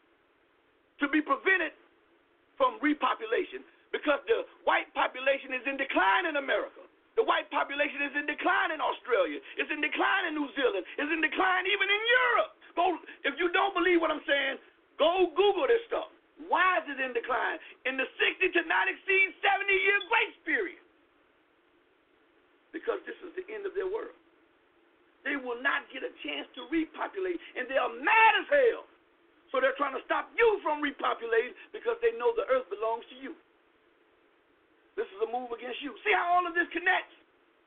to be prevented from repopulation because the white population is in decline in America. The white population is in decline in Australia. It's in decline in New Zealand. It's in decline even in Europe. Go, if you don't believe what I'm saying, go Google this stuff. Why is it in decline? In the sixty to not exceed seventy year grace period. Because this is the end of their world. They will not get a chance to repopulate, and they are mad as hell. So they're trying to stop you from repopulating because they know the earth belongs to you. This is a move against you. See how all of this connects?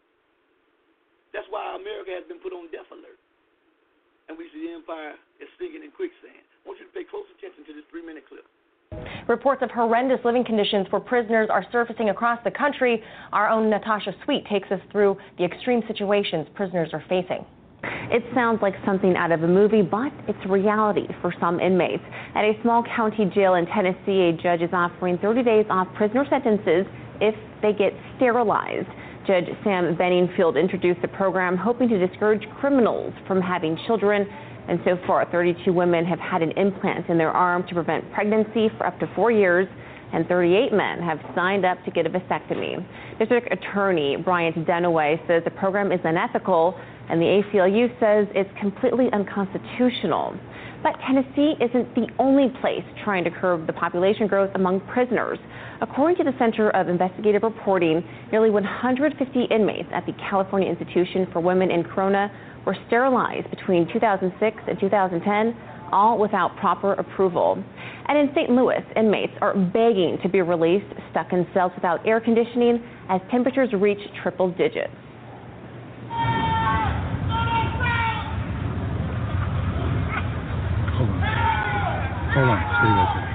That's why America has been put on death alert. And we see the empire is sinking in quicksand. I want you to pay close attention to this three-minute clip. Reports of horrendous living conditions for prisoners are surfacing across the country. Our own Natasha Sweet takes us through the extreme situations prisoners are facing. It sounds like something out of a movie, but it's reality for some inmates. At a small county jail in Tennessee, a judge is offering thirty days off prisoner sentences if they get sterilized. Judge Sam Benningfield introduced the program hoping to discourage criminals from having children. And so far, thirty-two women have had an implant in their arm to prevent pregnancy for up to four years, and thirty-eight men have signed up to get a vasectomy. District Attorney Bryant Dunaway says the program is unethical, and the A C L U says it's completely unconstitutional. But Tennessee isn't the only place trying to curb the population growth among prisoners. According to the Center of Investigative Reporting, nearly one hundred fifty inmates at the California Institution for Women in Corona were sterilized between two thousand six and two thousand ten, all without proper approval. And in Saint Louis, inmates are begging to be released, stuck in cells without air conditioning as temperatures reach triple digits. Hold on. Hold on. Stay right there.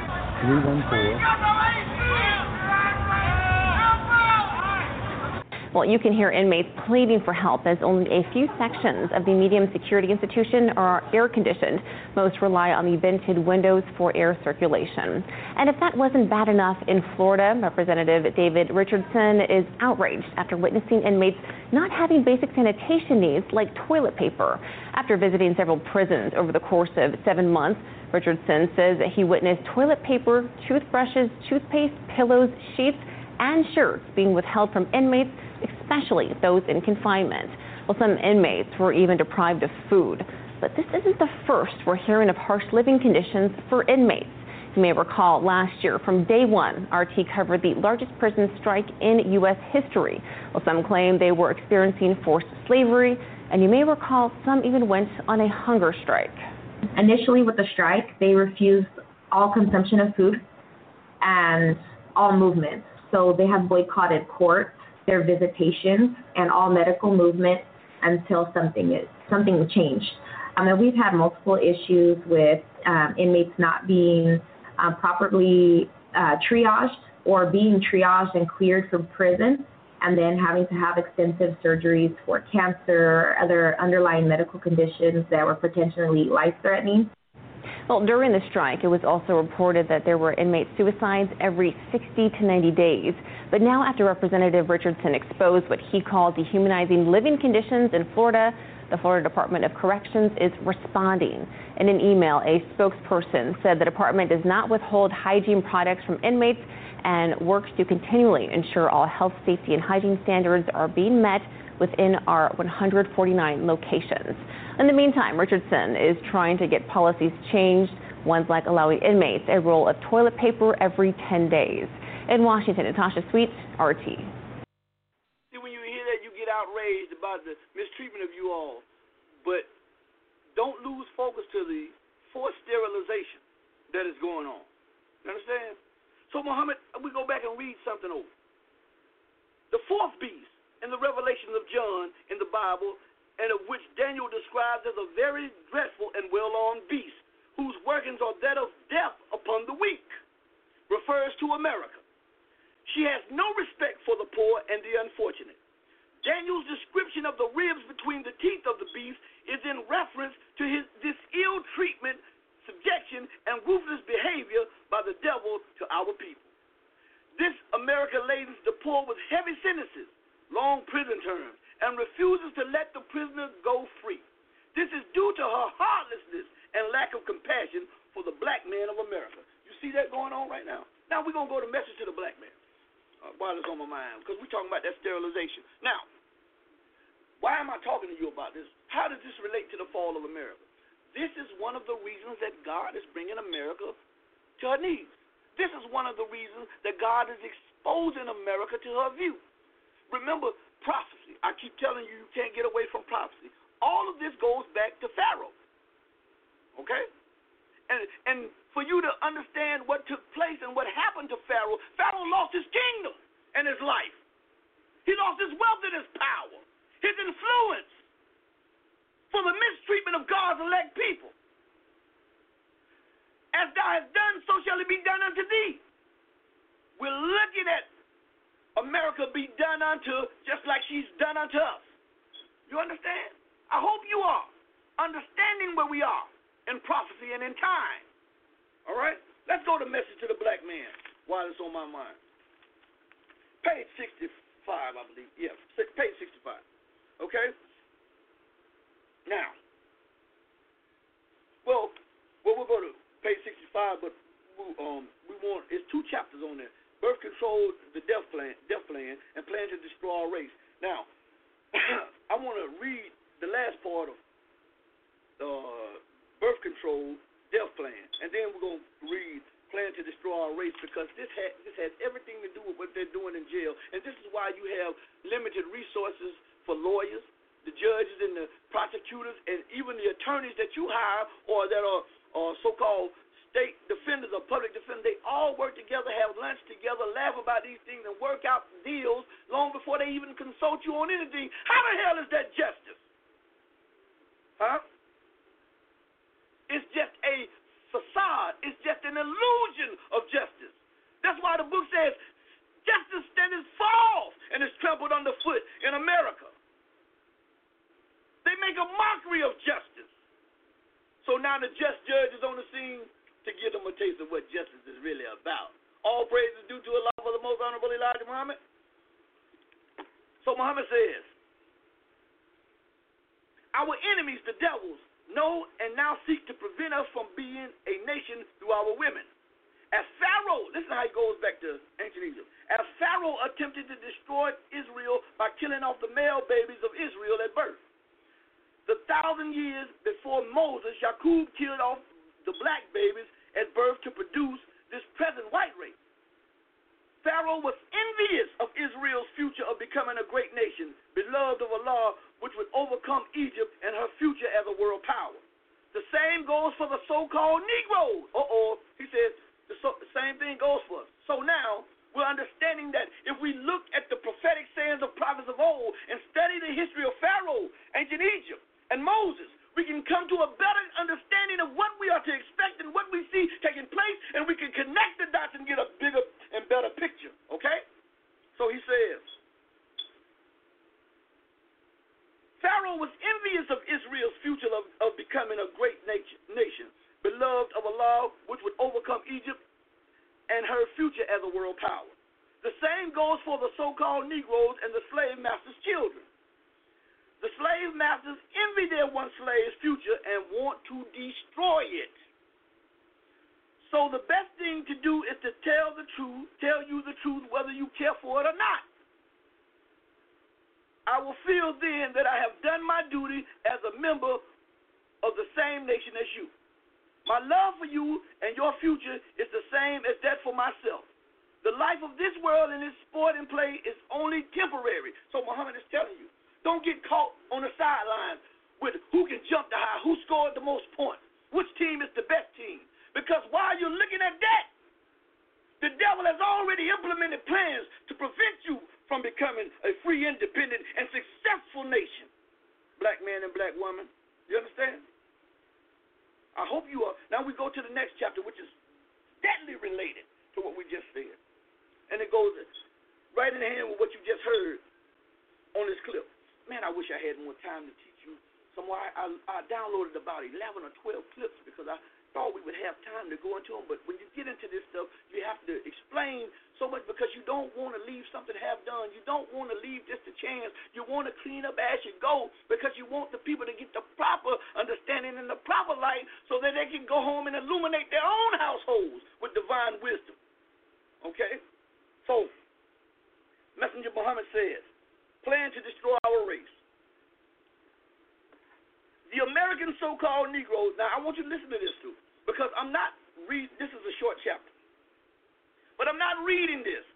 three one four. Well, you can hear inmates pleading for help as only a few sections of the medium security institution are air-conditioned. Most rely on the vented windows for air circulation. And if that wasn't bad enough in Florida, Representative David Richardson is outraged after witnessing inmates not having basic sanitation needs like toilet paper. After visiting several prisons over the course of seven months, Richardson says that he witnessed toilet paper, toothbrushes, toothpaste, pillows, sheets, and shirts being withheld from inmates, especially those in confinement. Well, some inmates were even deprived of food. But this isn't the first we're hearing of harsh living conditions for inmates. You may recall last year, from day one, R T covered the largest prison strike in U S history. Well, some claim they were experiencing forced slavery, and you may recall some even went on a hunger strike. Initially with the strike, they refused all consumption of food and all movements. So they have boycotted court, their visitations, and all medical movement until something is something changed. I mean, we've had multiple issues with um, inmates not being uh, properly uh, triaged or being triaged and cleared from prison, and then having to have extensive surgeries for cancer, other underlying medical conditions that were potentially life-threatening. Well, during the strike, it was also reported that there were inmate suicides every sixty to ninety days. But now, after Representative Richardson exposed what he called dehumanizing living conditions in Florida, the Florida Department of Corrections is responding. In an email, a spokesperson said the department does not withhold hygiene products from inmates and works to continually ensure all health, safety, and hygiene standards are being met within our one hundred forty-nine locations. In the meantime, Richardson is trying to get policies changed, ones like allowing inmates a roll of toilet paper every ten days. In Washington, Natasha Sweet, R T. See, when you hear that, you get outraged about the mistreatment of you all, but don't lose focus to the forced sterilization that is going on. You understand? So, Muhammad, we go back and read something over. The fourth beast in the Revelation of John in the Bible, and of which Daniel describes as a very dreadful and well-armed beast, whose workings are that of death upon the weak, refers to America. She has no respect for the poor and the unfortunate. Daniel's description of the ribs between the teeth of the beast is in reference to his this ill treatment, subjection, and ruthless behavior by the devil to our people. This America ladens the poor with heavy sentences, long prison terms, and refuses to let the prisoner go free. This is due to her heartlessness and lack of compassion for the black man of America. You see that going on right now? Now we're going to go to message to the black man. Uh, while it's on my mind, because we're talking about that sterilization. Now, why am I talking to you about this? How does this relate to the fall of America? This is one of the reasons that God is bringing America to her knees. This is one of the reasons that God is exposing America to her view. Remember, prophecy. I keep telling you, you can't get away from prophecy. All of this goes back to Pharaoh. Okay? And and for you to understand what took place and what happened to Pharaoh, Pharaoh lost his kingdom and his life. He lost his wealth and his power, his influence for the mistreatment of God's elect people. As thou hast done, so shall it be done unto thee. We're looking at America be done unto just like she's done unto us. You understand? I hope you are understanding where we are in prophecy and in time. All right? Let's go to message to the black man while it's on my mind. Page sixty-five, I believe. Yeah, page sixty-five. Okay? Now, well, well we'll go to page sixty-five, but um, we want, it's two chapters on there. Birth control, the death plan, death plan, and plan to destroy our race. Now, I want to read the last part of uh, birth control, death plan, and then we're going to read plan to destroy our race, because this, ha this has everything to do with what they're doing in jail, and this is why you have limited resources for lawyers, the judges and the prosecutors, and even the attorneys that you hire or that are uh, so-called state defenders or public defenders. They all work together, have lunch together, laugh about these things, and work out deals long before they even consult you on anything. How the hell is that justice? Huh? It's just a facade. It's just an illusion of justice. That's why the book says, justice standeth false and is trampled underfoot, in America. They make a mockery of justice. So now the just judge is on the scene to give them a taste of what justice is really about. All praise is due to Allah for the most honorable Elijah Muhammad. So Muhammad says, our enemies, the devils, know and now seek to prevent us from being a nation through our women. As Pharaoh, listen how he goes back to ancient Egypt. As Pharaoh attempted to destroy Israel by killing off the male babies of Israel at birth. The thousand years before Moses, Yaqub killed off the black babies at birth to produce this present white race. Pharaoh was envious of Israel's future of becoming a great nation, beloved of Allah, which would overcome Egypt and her future as a world power. The same goes for the so-called Negroes. Uh-oh, he says the, so, the same thing goes for us. So now we're understanding that if we look at the prophetic sayings of prophets of old and study the history of Pharaoh, ancient Egypt, and Moses, we can come to a better understanding of what we are to expect and what we see taking place, and we can connect the dots and get a bigger and better picture, okay? So he says, Pharaoh was envious of Israel's future of, of becoming a great nation, beloved of Allah, which would overcome Egypt and her future as a world power. The same goes for the so-called Negroes and the slave masters' children. The slave masters envy their one slave's future and want to destroy it. So the best thing to do is to tell the truth, tell you the truth whether you care for it or not. I will feel then that I have done my duty as a member of the same nation as you. My love for you and your future is the same as that for myself. The life of this world and its sport and play is only temporary. So Muhammad is telling you, don't get caught on the sidelines with who can jump the high, who scored the most points, which team is the best team. Because while you're looking at that, the devil has already implemented plans to prevent you from becoming a free, independent, and successful nation. Black man and black woman. You understand? I hope you are. Now we go to the next chapter, which is deadly related to what we just said. And it goes right in hand with what you just heard on this clip. Man, I wish I had more time to teach you. Somewhere I, I, I downloaded about eleven or twelve clips because I thought we would have time to go into them. But when you get into this stuff, you have to explain so much because you don't want to leave something half done. You don't want to leave just a chance. You want to clean up as you go because you want the people to get the proper understanding and the proper light so that they can go home and illuminate their own households with divine wisdom. Okay? So, Messenger Muhammad says, plan to destroy our race. The American so-called Negroes, now I want you to listen to this too, because I'm not read. This is a short chapter, but I'm not reading this.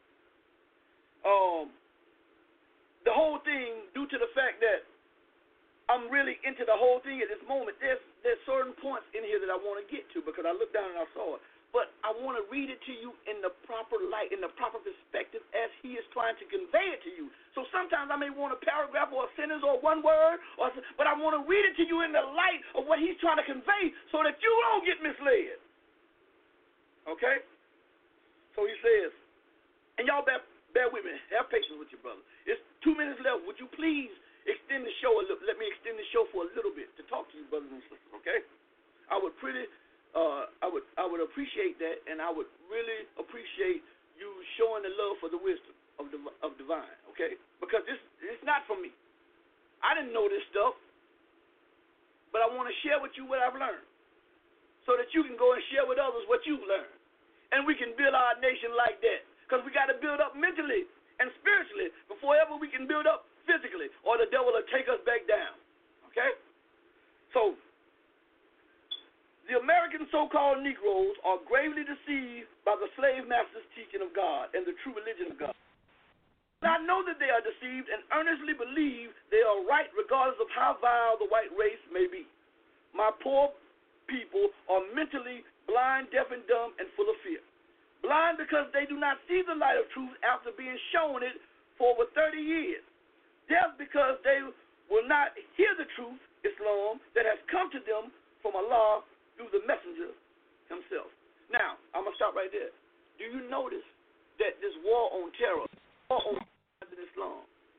Um, the whole thing due to the fact that I'm really into the whole thing at this moment. There's there's certain points in here that I want to get to because I looked down and I saw it. But I want to read it to you in the proper light, in the proper perspective as he is trying to convey it to you. So sometimes I may want a paragraph or a sentence or one word, or, but I want to read it to you in the light of what he's trying to convey so that you don't get misled. Okay? So he says, and y'all bear, bear with me. Have patience with your brother. It's two minutes left. Would you please extend the show a little? Let me extend the show for a little bit to talk to you, brothers and sisters, okay? I would pretty... Uh, I would I would appreciate that, and I would really appreciate you showing the love for the wisdom of the of divine, okay? Because this it's not from me. I didn't know this stuff, but I want to share with you what I've learned, so that you can go and share with others what you've learned, and we can build our nation like that. Because we got to build up mentally and spiritually before ever we can build up physically, or the devil will take us back down, okay? So. The American so-called Negroes are gravely deceived by the slave master's teaching of God and the true religion of God. I know that they are deceived and earnestly believe they are right regardless of how vile the white race may be. My poor people are mentally blind, deaf, and dumb, and full of fear. Blind because they do not see the light of truth after being shown it for over thirty years. Deaf because they will not hear the truth, Islam, that has come to them from Allah through the messenger himself. Now, I'm going to stop right there. Do you notice that this war on terror, war on Islam,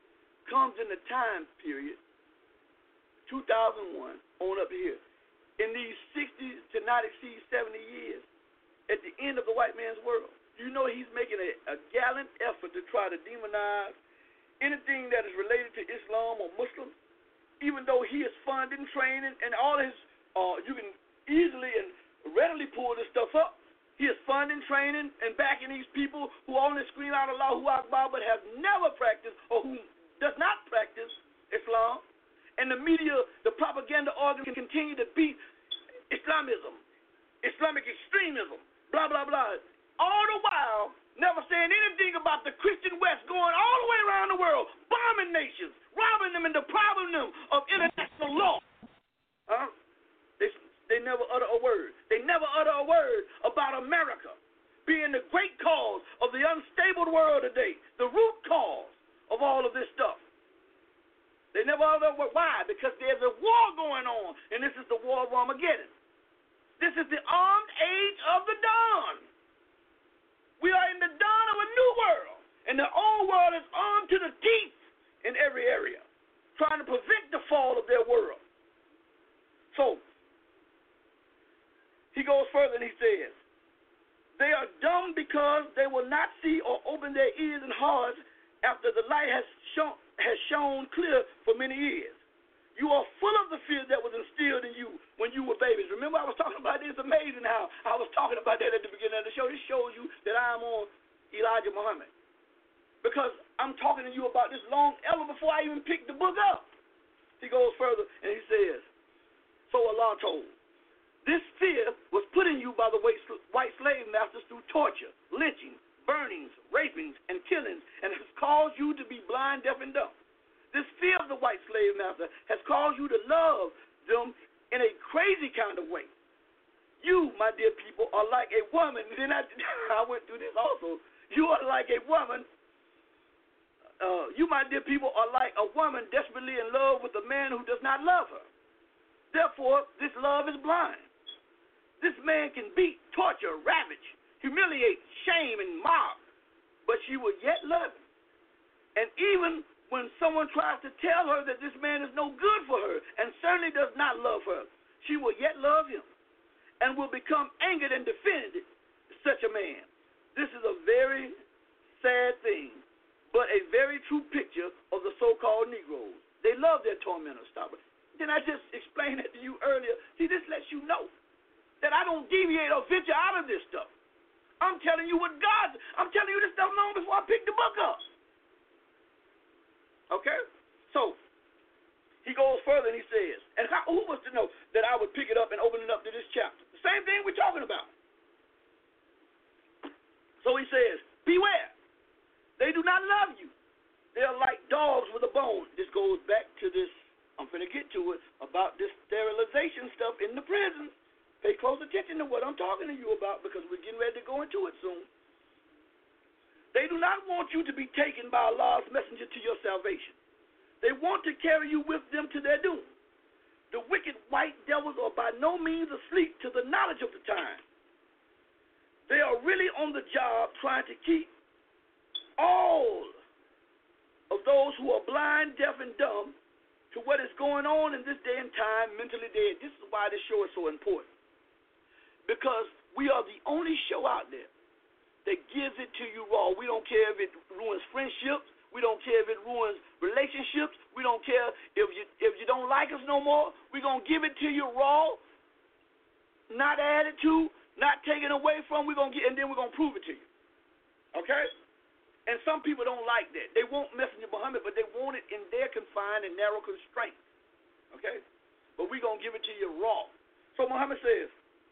comes in the time period, two thousand one on up here, in these sixty to not exceed seventy years, at the end of the white man's world. You know he's making a, a gallant effort to try to demonize anything that is related to Islam or Muslims, even though he is funding, training, and all his, uh, you can easily and readily pull this stuff up. He is funding, training, and backing these people who only scream out Allahu Akbar but have never practiced or who does not practice Islam. And the media, the propaganda organ can continue to beat Islamism, Islamic extremism, blah, blah, blah. All the while, never saying anything about the Christian West going all the way around the world, bombing nations, robbing them and depriving them of international law. Huh? They, they never utter a word. They never utter a word about America being the great cause of the unstable world today, the root cause of all of this stuff. They never utter a word. Why? Because there's a war going on, and this is the war of Armageddon. This is the armed age of the dawn. We are in the dawn of a new world, and the old world is armed to the teeth in every area, trying to prevent the fall of their world. So, he goes further and he says, they are dumb because they will not see or open their ears and hearts after the light has shown, has shown clear for many years. You are full of the fear that was instilled in you when you were babies. Remember I was talking about this? It's amazing how I was talking about that at the beginning of the show. This shows you that I'm on Elijah Muhammad. Because I'm talking to you about this long ever before I even picked the book up. He goes further and he says, so Allah told, this fear was put in you by the white slave masters through torture, lynching, burnings, rapings, and killings, and has caused you to be blind, deaf, and dumb. This fear of the white slave master has caused you to love them in a crazy kind of way. You, my dear people, are like a woman. And then I, I went through this also. You are like a woman. Uh, you, my dear people, are like a woman desperately in love with a man who does not love her. Therefore, this love is blind. This man can beat, torture, ravage, humiliate, shame, and mock, but she will yet love him. And even when someone tries to tell her that this man is no good for her and certainly does not love her, she will yet love him and will become angered and defend such a man. This is a very sad thing, but a very true picture of the so-called Negroes. They love their tormentors. Stop it. Didn't I just explain that to you earlier? See, this lets you know that I don't deviate or venture out of this stuff. I'm telling you what God, I'm telling you this stuff long before I picked the book up. Okay? So, he goes further and he says, and how, who was to know that I would pick it up and open it up to this chapter? The same thing we're talking about. So he says, beware. They do not love you. They are like dogs with a bone. This goes back to this, I'm going to get to it, about this sterilization stuff in the prisons. Pay close attention to what I'm talking to you about because we're getting ready to go into it soon. They do not want you to be taken by Allah's messenger to your salvation. They want to carry you with them to their doom. The wicked white devils are by no means asleep to the knowledge of the time. They are really on the job trying to keep all of those who are blind, deaf, and dumb to what is going on in this day and time mentally dead. This is why this show is so important. Because we are the only show out there that gives it to you raw. We don't care if it ruins friendships. We don't care if it ruins relationships. We don't care if you if you don't like us no more. We're going to give it to you raw, not added to, not taken away from. We're going to get, and then we're going to prove it to you. Okay? And some people don't like that. They want Messenger Muhammad, but they want it in their confined and narrow constraints. Okay? But we're going to give it to you raw. So Muhammad says,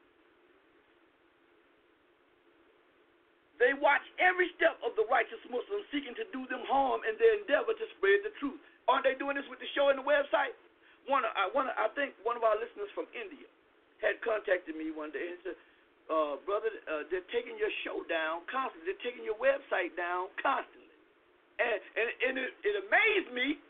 they watch every step of the righteous Muslims seeking to do them harm in their endeavor to spread the truth. Aren't they doing this with the show and the website? One, I, one, I think one of our listeners from India had contacted me one day and said, uh, brother, uh, they're taking your show down constantly. They're taking your website down constantly. And, and, and it, it amazed me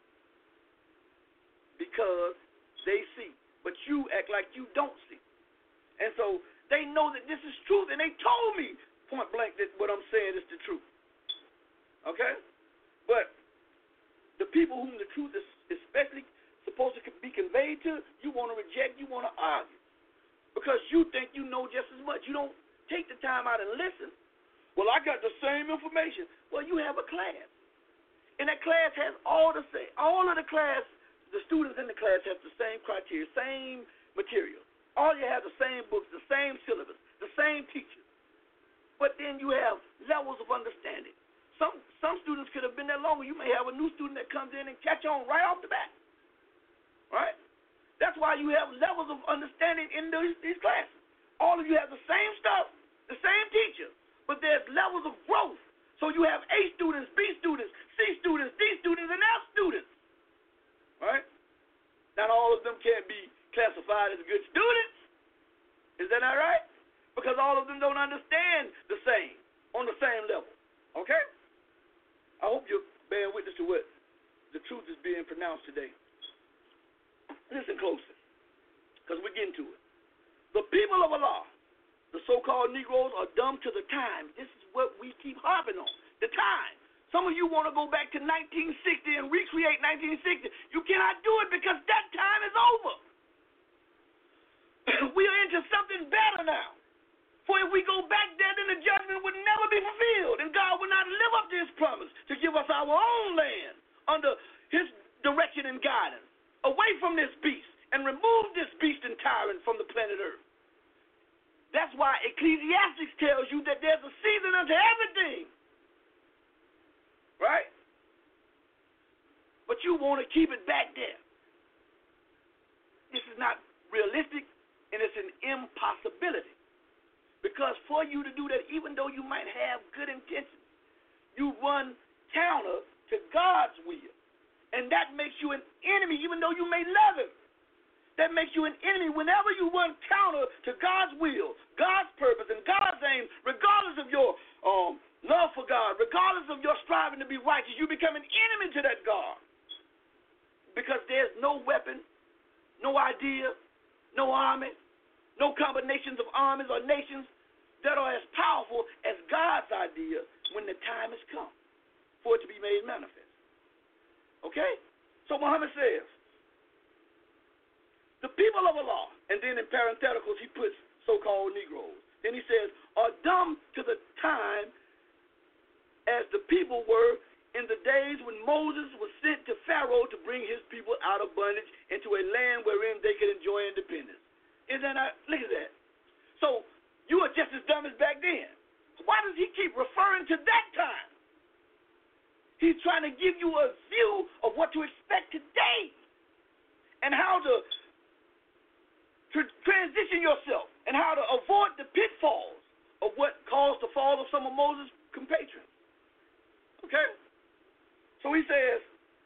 because they see, but you act like you don't see. And so they know that this is truth, and they told me point blank that what I'm saying is the truth. Okay? But the people whom the truth is especially supposed to be conveyed to, you want to reject, you want to argue. Because you think you know just as much. You don't take the time out and listen. Well, I got the same information. Well, you have a class. And that class has all the same, all of the class, the students in the class have the same criteria, same material. All you have the same books, the same syllabus, the same teacher. But then you have levels of understanding. Some some students could have been there longer. You may have a new student that comes in and catch on right off the bat. Right? That's why you have levels of understanding in these, these classes. All of you have the same stuff, the same teacher, but there's levels of growth. So you have A students, B students, C students, D students, and F students. Right? Not all of them can be classified as good students. Is that not right? Because all of them don't understand the same, on the same level. Okay? I hope you're bearing witness to what the truth is being pronounced today. Listen closely, because we're getting to it. The people of Allah, the so-called Negroes, are dumb to the time. This is what we keep harping on, the time. Some of you want to go back to nineteen sixty and recreate nineteen sixty. You cannot do it because that time is over. We are into something better now. For if we go back there, then the judgment would never be fulfilled, and God would not live up to his promise to give us our own land under his direction and guidance, away from this beast, and remove this beast and tyrant from the planet Earth. That's why Ecclesiastes tells you that there's a season unto everything. Right? But you want to keep it back there. This is not realistic, and it's an impossibility. Because for you to do that, even though you might have good intentions, you run counter to God's will. And that makes you an enemy, even though you may love him. That makes you an enemy whenever you run counter to God's will, God's purpose, and God's aim, regardless of your um, love for God, regardless of your striving to be righteous. You become an enemy to that God. Because there's no weapon, no idea, no army, no combinations of armies or nations that are as powerful as God's idea when the time has come for it to be made manifest. Okay? So Muhammad says, the people of Allah, and then in parentheticals he puts so-called Negroes. Then he says, are dumb to the time as the people were in the days when Moses was sent to Pharaoh to bring his people out of bondage into a land wherein they could enjoy independence. Isn't that not? Look at that. So you are just as dumb as back then. Why does he keep referring to that time? He's trying to give you a view of what to expect today and how to, to transition yourself and how to avoid the pitfalls of what caused the fall of some of Moses' compatriots. Okay? So he says,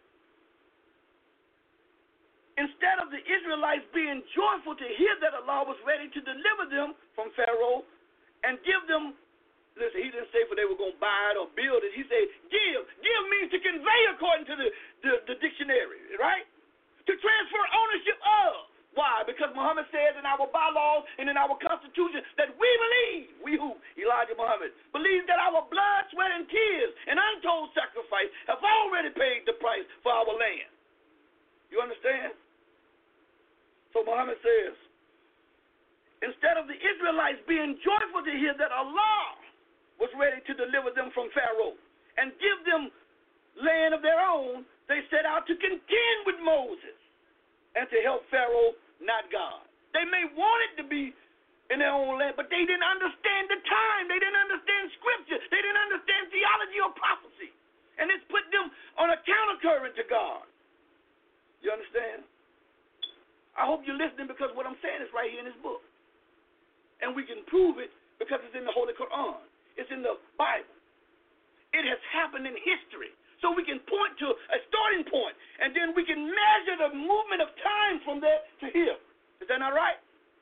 instead of the Israelites being joyful to hear that Allah was ready to deliver them from Pharaoh and give them, listen, he didn't say for they were going to buy it or build it. He said, give. Give means to convey according to the, the, the dictionary, right? To transfer ownership of. Why? Because Muhammad says in our bylaws and in our constitution that we believe, we who? Elijah Muhammad, believe that our blood, sweat, and tears and untold sacrifice have already paid the price for our land. You understand? So Muhammad says, instead of the Israelites being joyful to hear that Allah was ready to deliver them from Pharaoh and give them land of their own, they set out to contend with Moses and to help Pharaoh, not God. They may want it to be in their own land, but they didn't understand the time. They didn't understand scripture. They didn't understand theology or prophecy. And it's put them on a countercurrent to God. You understand? I hope you're listening because what I'm saying is right here in this book. And we can prove it because it's in the Holy Quran. It's in the Bible. It has happened in history. So we can point to a starting point, and then we can measure the movement of time from there to here. Is that not right?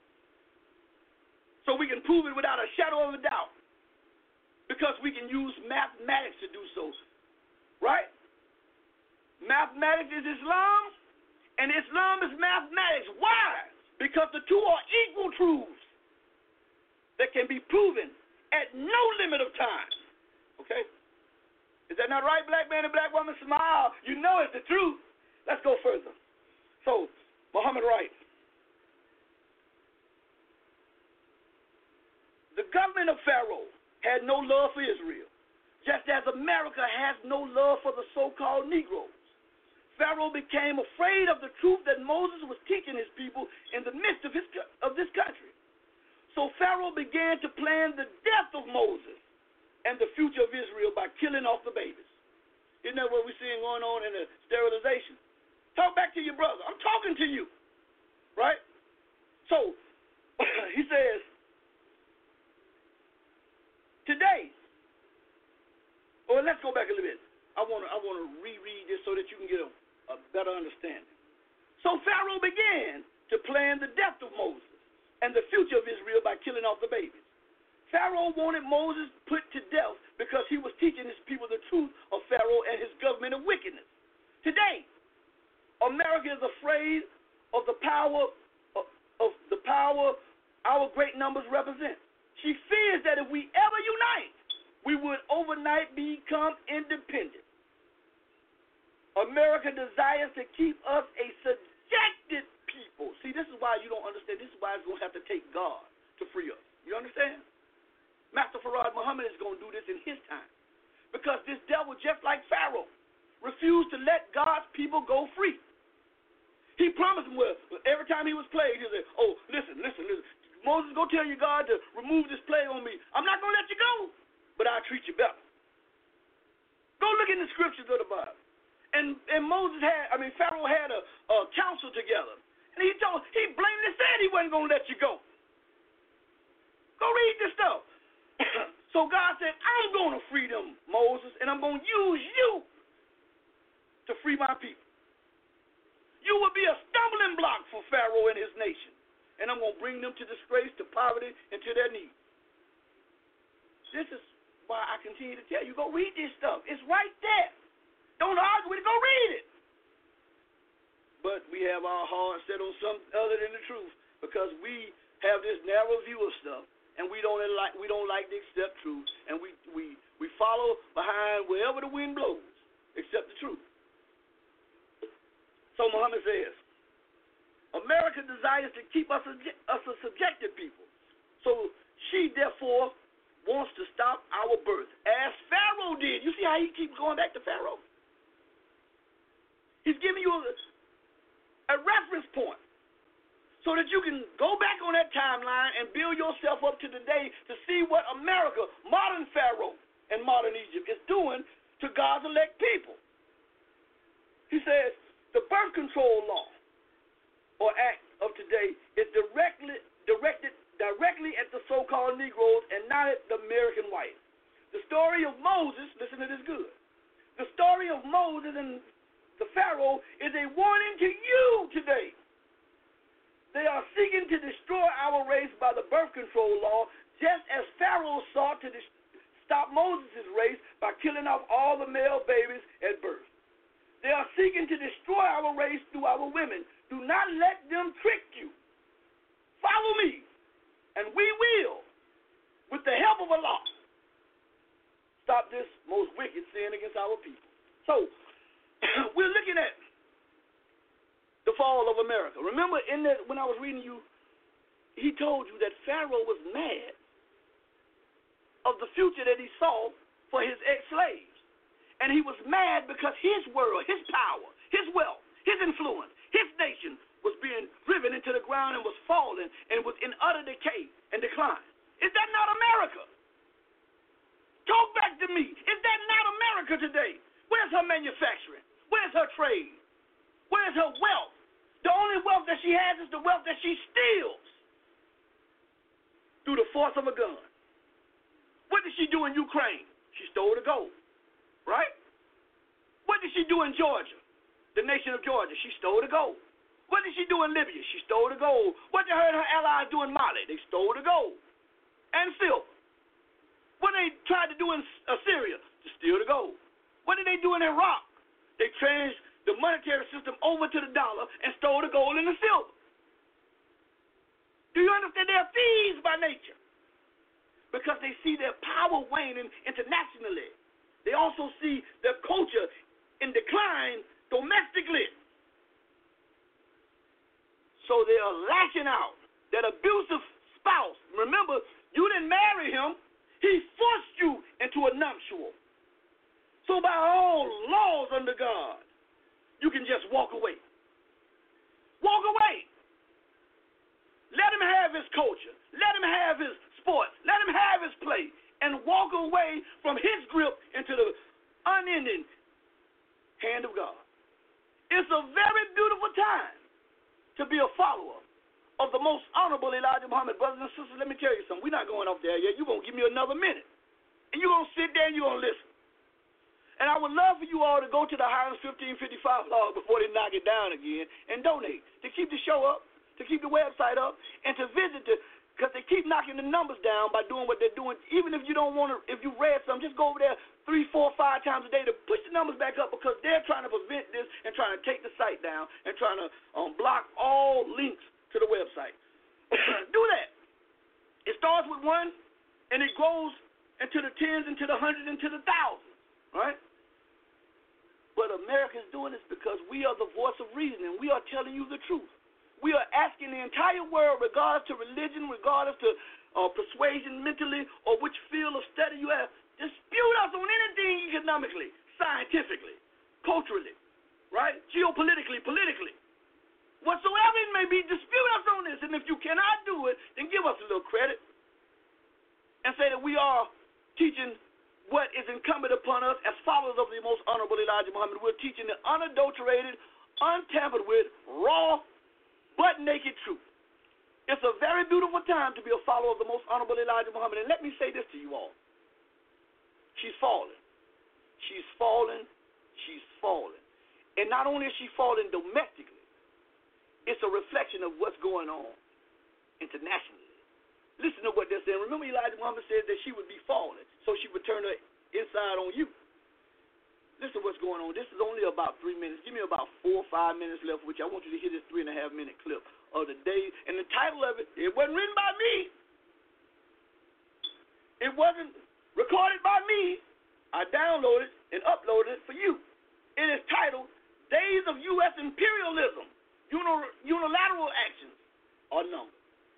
So we can prove it without a shadow of a doubt because we can use mathematics to do so. Right? Mathematics is Islam, and Islam is mathematics. Why? Because the two are equal truths that can be proven at no limit of time. Okay? Is that not right, black man and black woman? Smile. You know it's the truth. Let's go further. So, Muhammad writes, the government of Pharaoh had no love for Israel, just as America has no love for the so-called Negroes. Pharaoh became afraid of the truth that Moses was teaching his people in the midst of, his, of this country. So Pharaoh began to plan the death of Moses and the future of Israel by killing off the babies. Isn't that what we're seeing going on in the sterilization? Talk back to your brother. I'm talking to you, right? So he says, today, or let's go back a little bit. I want to I want to reread this so that you can get a, a better understanding. So Pharaoh began to plan the death of Moses and the future of Israel by killing off the babies. Pharaoh wanted Moses put to death because he was teaching his people the truth of Pharaoh and his government of wickedness. Today, America is afraid of the power of, of the power our great numbers represent. She fears that if we ever unite, we would overnight become independent. America desires to keep us a subjected people. See, this is why you don't understand. This is why it's going to have to take God to free us. You understand? Master Farad Muhammad is going to do this in his time. Because this devil, just like Pharaoh, refused to let God's people go free. He promised them, well, every time he was plagued, he said, oh, listen, listen, listen. Moses, go tell your God to remove this plague on me. I'm not going to let you go, but I'll treat you better. Go look in the scriptures of the Bible. And and Moses had, I mean, Pharaoh had a, a council together. And he told, he blatantly said he wasn't going to let you go. Go read this stuff. So God said, I'm going to free them, Moses, and I'm going to use you to free my people. You will be a stumbling block for Pharaoh and his nation. And I'm going to bring them to disgrace, to poverty, and to their need. This is why I continue to tell you, go read this stuff. It's right there. Don't argue with it. Go read it. But we have our hearts set on something other than the truth because we have this narrow view of stuff, and we don't like we don't like to accept truth, and we we we follow behind wherever the wind blows, except the truth. So Muhammad says, America desires to keep us a, us a subjected people. So she, therefore, wants to stop our birth, as Pharaoh did. You see how he keeps going back to Pharaoh? He's giving you a, a reference point so that you can go back on that timeline and build yourself up to today to see what America, modern Pharaoh, and modern Egypt is doing to God's elect people. He says the birth control law or act of today is directly directed directly at the so-called Negroes and not at the American whites. The story of Moses, listen to this good. The story of Moses and the Pharaoh is a warning to you today. They are seeking to destroy our race by the birth control law, just as Pharaoh sought to dis- stop Moses' race by killing off all the male babies at birth. They are seeking to destroy our race through our women. Do not let them trick you. Follow me, and we will, with the help of Allah, stop this most wicked sin against our people. So, we're looking at the fall of America. Remember, in that when I was reading you, he told you that Pharaoh was mad of the future that he saw for his ex-slaves. And he was mad because his world, his power, his wealth, his influence, his nation was being driven into the ground and was falling and was in utter decay and decline. Is that not America? Talk back to me. Is that not America today? Where's her manufacturing? Where's her trade? Where's her wealth? The only wealth that she has is the wealth that she steals through the force of a gun. What did she do in Ukraine? She stole the gold, right? What did she do in Georgia, the nation of Georgia? She stole the gold. What did she do in Libya? She stole the gold. What did her and her allies do in Mali? They stole the gold and silver. What did they try to do in Assyria? To steal the gold. What did they do in Iraq? They changed the monetary system over to the dollar and stole the gold and the silver. Do you understand? They're thieves by nature because they see their power waning internationally. They also also see their culture in decline domestically. So they are lashing out. That abusive spouse, remember, you didn't marry him. He forced you into a nuptial. So by all laws under God, you can just walk away. Walk away. Let him have his culture. Let him have his sports. Let him have his play. And walk away from his grip into the unending hand of God. It's a very beautiful time to be a follower of the most honorable Elijah Muhammad. Brothers and sisters, let me tell you something. We're not going off there yet. You're going to give me another minute. And you're going to sit there and you're going to listen. And I would love for you all to go to the Highlands fifteen fifty-five blog before they knock it down again and donate to keep the show up, to keep the website up, and to visit the, because they keep knocking the numbers down by doing what they're doing. Even if you don't want to, if you read something, just go over there three, four, five times a day to push the numbers back up because they're trying to prevent this and trying to take the site down and trying to um, block all links to the website. Do that. It starts with one, and it grows into the tens, into the hundreds, into the thousands, right? But America is doing this because we are the voice of reason, and we are telling you the truth. We are asking the entire world, regardless to religion, regardless to uh, persuasion mentally, or which field of study you have, dispute us on anything economically, scientifically, culturally, right? Geopolitically, politically. Whatsoever it may be, dispute us on this. And if you cannot do it, then give us a little credit and say that we are teaching what is incumbent upon us as followers of the most honorable Elijah Muhammad. We're teaching the unadulterated, untampered with, raw, butt-naked truth. It's a very beautiful time to be a follower of the most honorable Elijah Muhammad. And let me say this to you all. She's fallen. She's fallen. She's fallen. And not only is she fallen domestically, it's a reflection of what's going on internationally. Listen to what they're saying. Remember Elijah Muhammad said that she would be fallen, so she would turn her inside on you. Listen to what's going on. This is only about three minutes. Give me about four or five minutes left, which I want you to hear this three and a half minute clip of the day. And the title of it, it wasn't written by me. It wasn't recorded by me. I downloaded and uploaded it for you. It is titled, Days of U S Imperialism. Unilateral actions are numbered.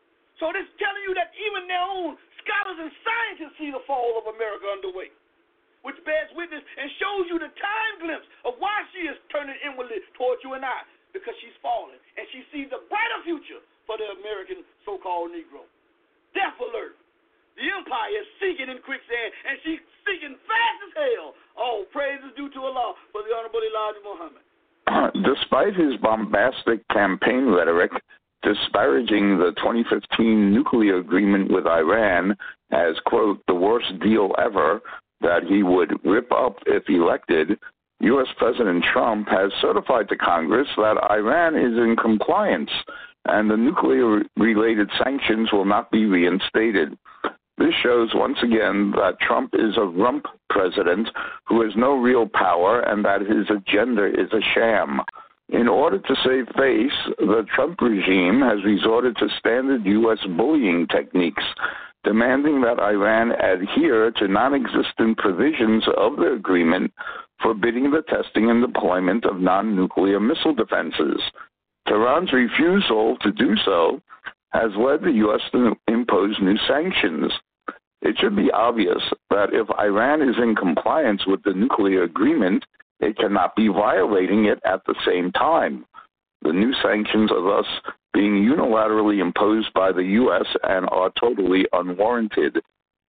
So this is telling you that even their own scholars and scientists see the fall of America underway, which bears witness and shows you the time glimpse of why she is turning inwardly towards you and I, because she's fallen, and she sees a brighter future for the American so-called Negro. Death alert. The empire is sinking in quicksand, and she's sinking fast as hell. All praise is due to Allah for the Honorable Elijah Muhammad. Despite his bombastic campaign rhetoric disparaging the twenty fifteen nuclear agreement with Iran as, quote, the worst deal ever that he would rip up if elected, U S President Trump has certified to Congress that Iran is in compliance and the nuclear-related sanctions will not be reinstated. This shows once again that Trump is a rump president who has no real power and that his agenda is a sham. In order to save face, the Trump regime has resorted to standard U S bullying techniques, demanding that Iran adhere to non-existent provisions of the agreement forbidding the testing and deployment of non-nuclear missile defenses. Tehran's refusal to do so has led the U S to impose new sanctions. It should be obvious that if Iran is in compliance with the nuclear agreement, it cannot be violating it at the same time. The new sanctions are thus being unilaterally imposed by the U S and are totally unwarranted.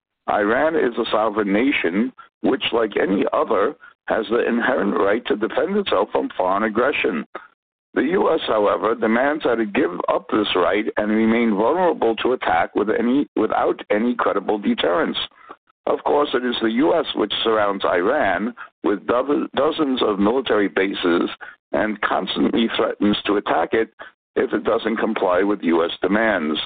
Iran is a sovereign nation which, like any other, has the inherent right to defend itself from foreign aggression. The U S, however, demands that it give up this right and remain vulnerable to attack with any, without any credible deterrence. Of course, it is the U S which surrounds Iran with do- dozens of military bases and constantly threatens to attack it if it doesn't comply with U S demands.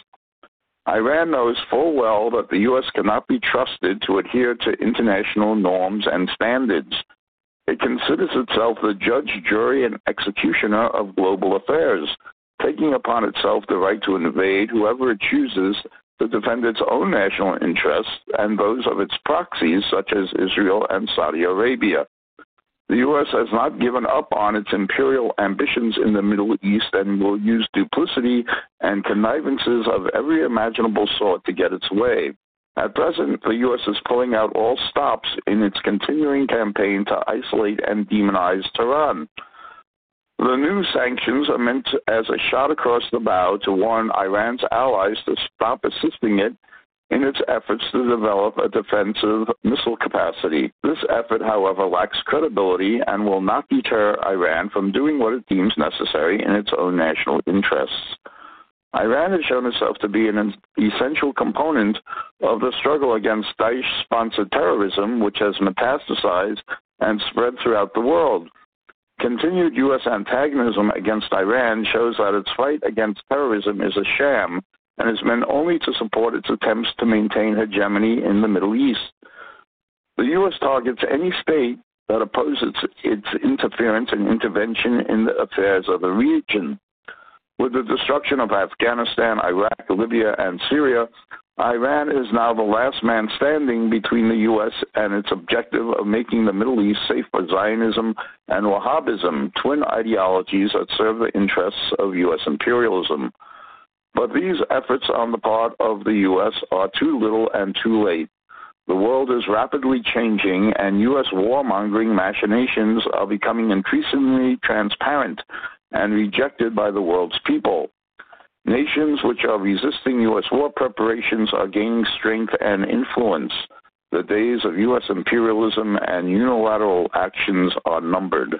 Iran knows full well that the U S cannot be trusted to adhere to international norms and standards. It considers itself the judge, jury, and executioner of global affairs, taking upon itself the right to invade whoever it chooses to defend its own national interests and those of its proxies, such as Israel and Saudi Arabia. The U S has not given up on its imperial ambitions in the Middle East and will use duplicity and connivances of every imaginable sort to get its way. At present, the U S is pulling out all stops in its continuing campaign to isolate and demonize Tehran. The new sanctions are meant as a shot across the bow to warn Iran's allies to stop assisting it in its efforts to develop a defensive missile capacity. This effort, however, lacks credibility and will not deter Iran from doing what it deems necessary in its own national interests. Iran has shown itself to be an essential component of the struggle against Daesh-sponsored terrorism, which has metastasized and spread throughout the world. Continued U S antagonism against Iran shows that its fight against terrorism is a sham and is meant only to support its attempts to maintain hegemony in the Middle East. The U S targets any state that opposes its interference and intervention in the affairs of the region. With the destruction of Afghanistan, Iraq, Libya, and Syria, Iran is now the last man standing between the U S and its objective of making the Middle East safe for Zionism and Wahhabism, twin ideologies that serve the interests of U S imperialism. But these efforts on the part of the U S are too little and too late. The world is rapidly changing, and U S warmongering machinations are becoming increasingly transparent and rejected by the world's people. Nations which are resisting U S war preparations are gaining strength and influence. The days of U S imperialism and unilateral actions are numbered.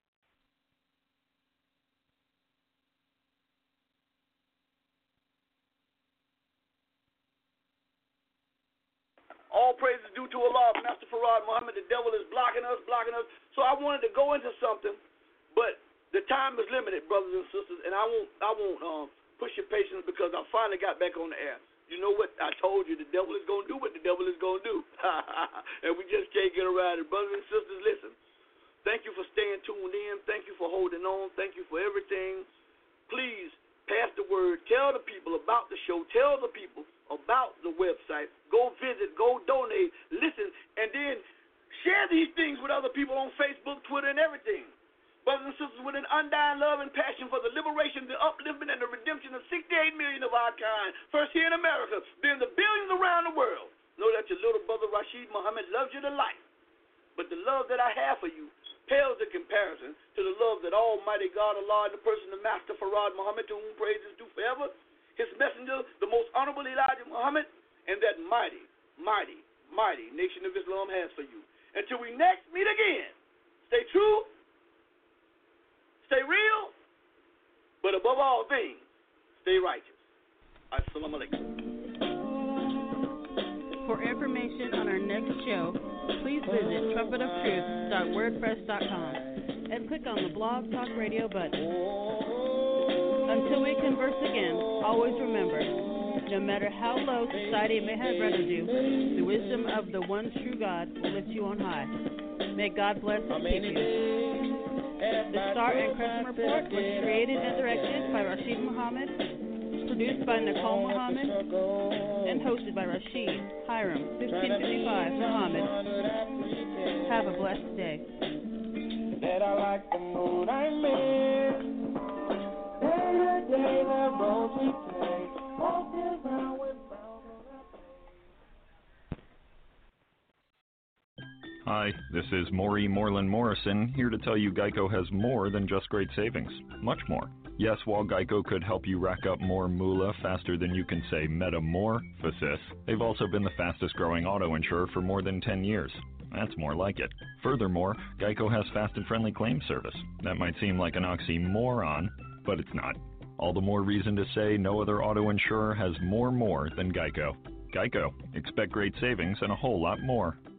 All praise is due to Allah, Master Farad Muhammad. The devil is blocking us, blocking us. So I wanted to go into something, but the time is limited, brothers and sisters, and I won't, I won't um, push your patience because I finally got back on the air. You know what? I told you the devil is going to do what the devil is going to do, and we just can't get around it. Brothers and sisters, listen. Thank you for staying tuned in. Thank you for holding on. Thank you for everything. Please pass the word. Tell the people about the show. Tell the people about the website. Go visit, go donate, listen, and then share these things with other people on Facebook, Twitter, and everything. Brothers and sisters, with an undying love and passion for the liberation, the upliftment, and the redemption of sixty-eight million of our kind, first here in America, then the billions around the world, know that your little brother Rashid Muhammad loves you to life. But the love that I have for you pales in comparison to the love that Almighty God, Allah, in the person of Master Farad Muhammad, to whom praise is due forever, his messenger, the most honorable Elijah Muhammad, and that mighty, mighty, mighty nation of Islam has for you. Until we next meet again, stay true, stay real, but above all things, stay righteous. Assalamu alaikum. For information on our next show, please visit trumpet of truth dot wordpress dot com and click on the Blog Talk Radio button. Until we converse again, always remember, no matter how low society may have rendered you, the wisdom of the one true God will lift you on high. May God bless and keep you. The Star and Crescent Report was created and directed by Rashid Muhammad, produced by Nicole Muhammad, and hosted by Rashid Hiram, fifteen fifty-five Muhammad. Have a blessed day. That I like the mood I'm in. Day the road we take, walking around with Hi, this is Maury Moreland Morrison, here to tell you Geico has more than just great savings. Much more. Yes, while Geico could help you rack up more moolah faster than you can say metamorphosis, they've also been the fastest growing auto insurer for more than ten years. That's more like it. Furthermore, Geico has fast and friendly claim service. That might seem like an oxymoron, but it's not. All the more reason to say no other auto insurer has more more than Geico. Geico. Expect great savings and a whole lot more.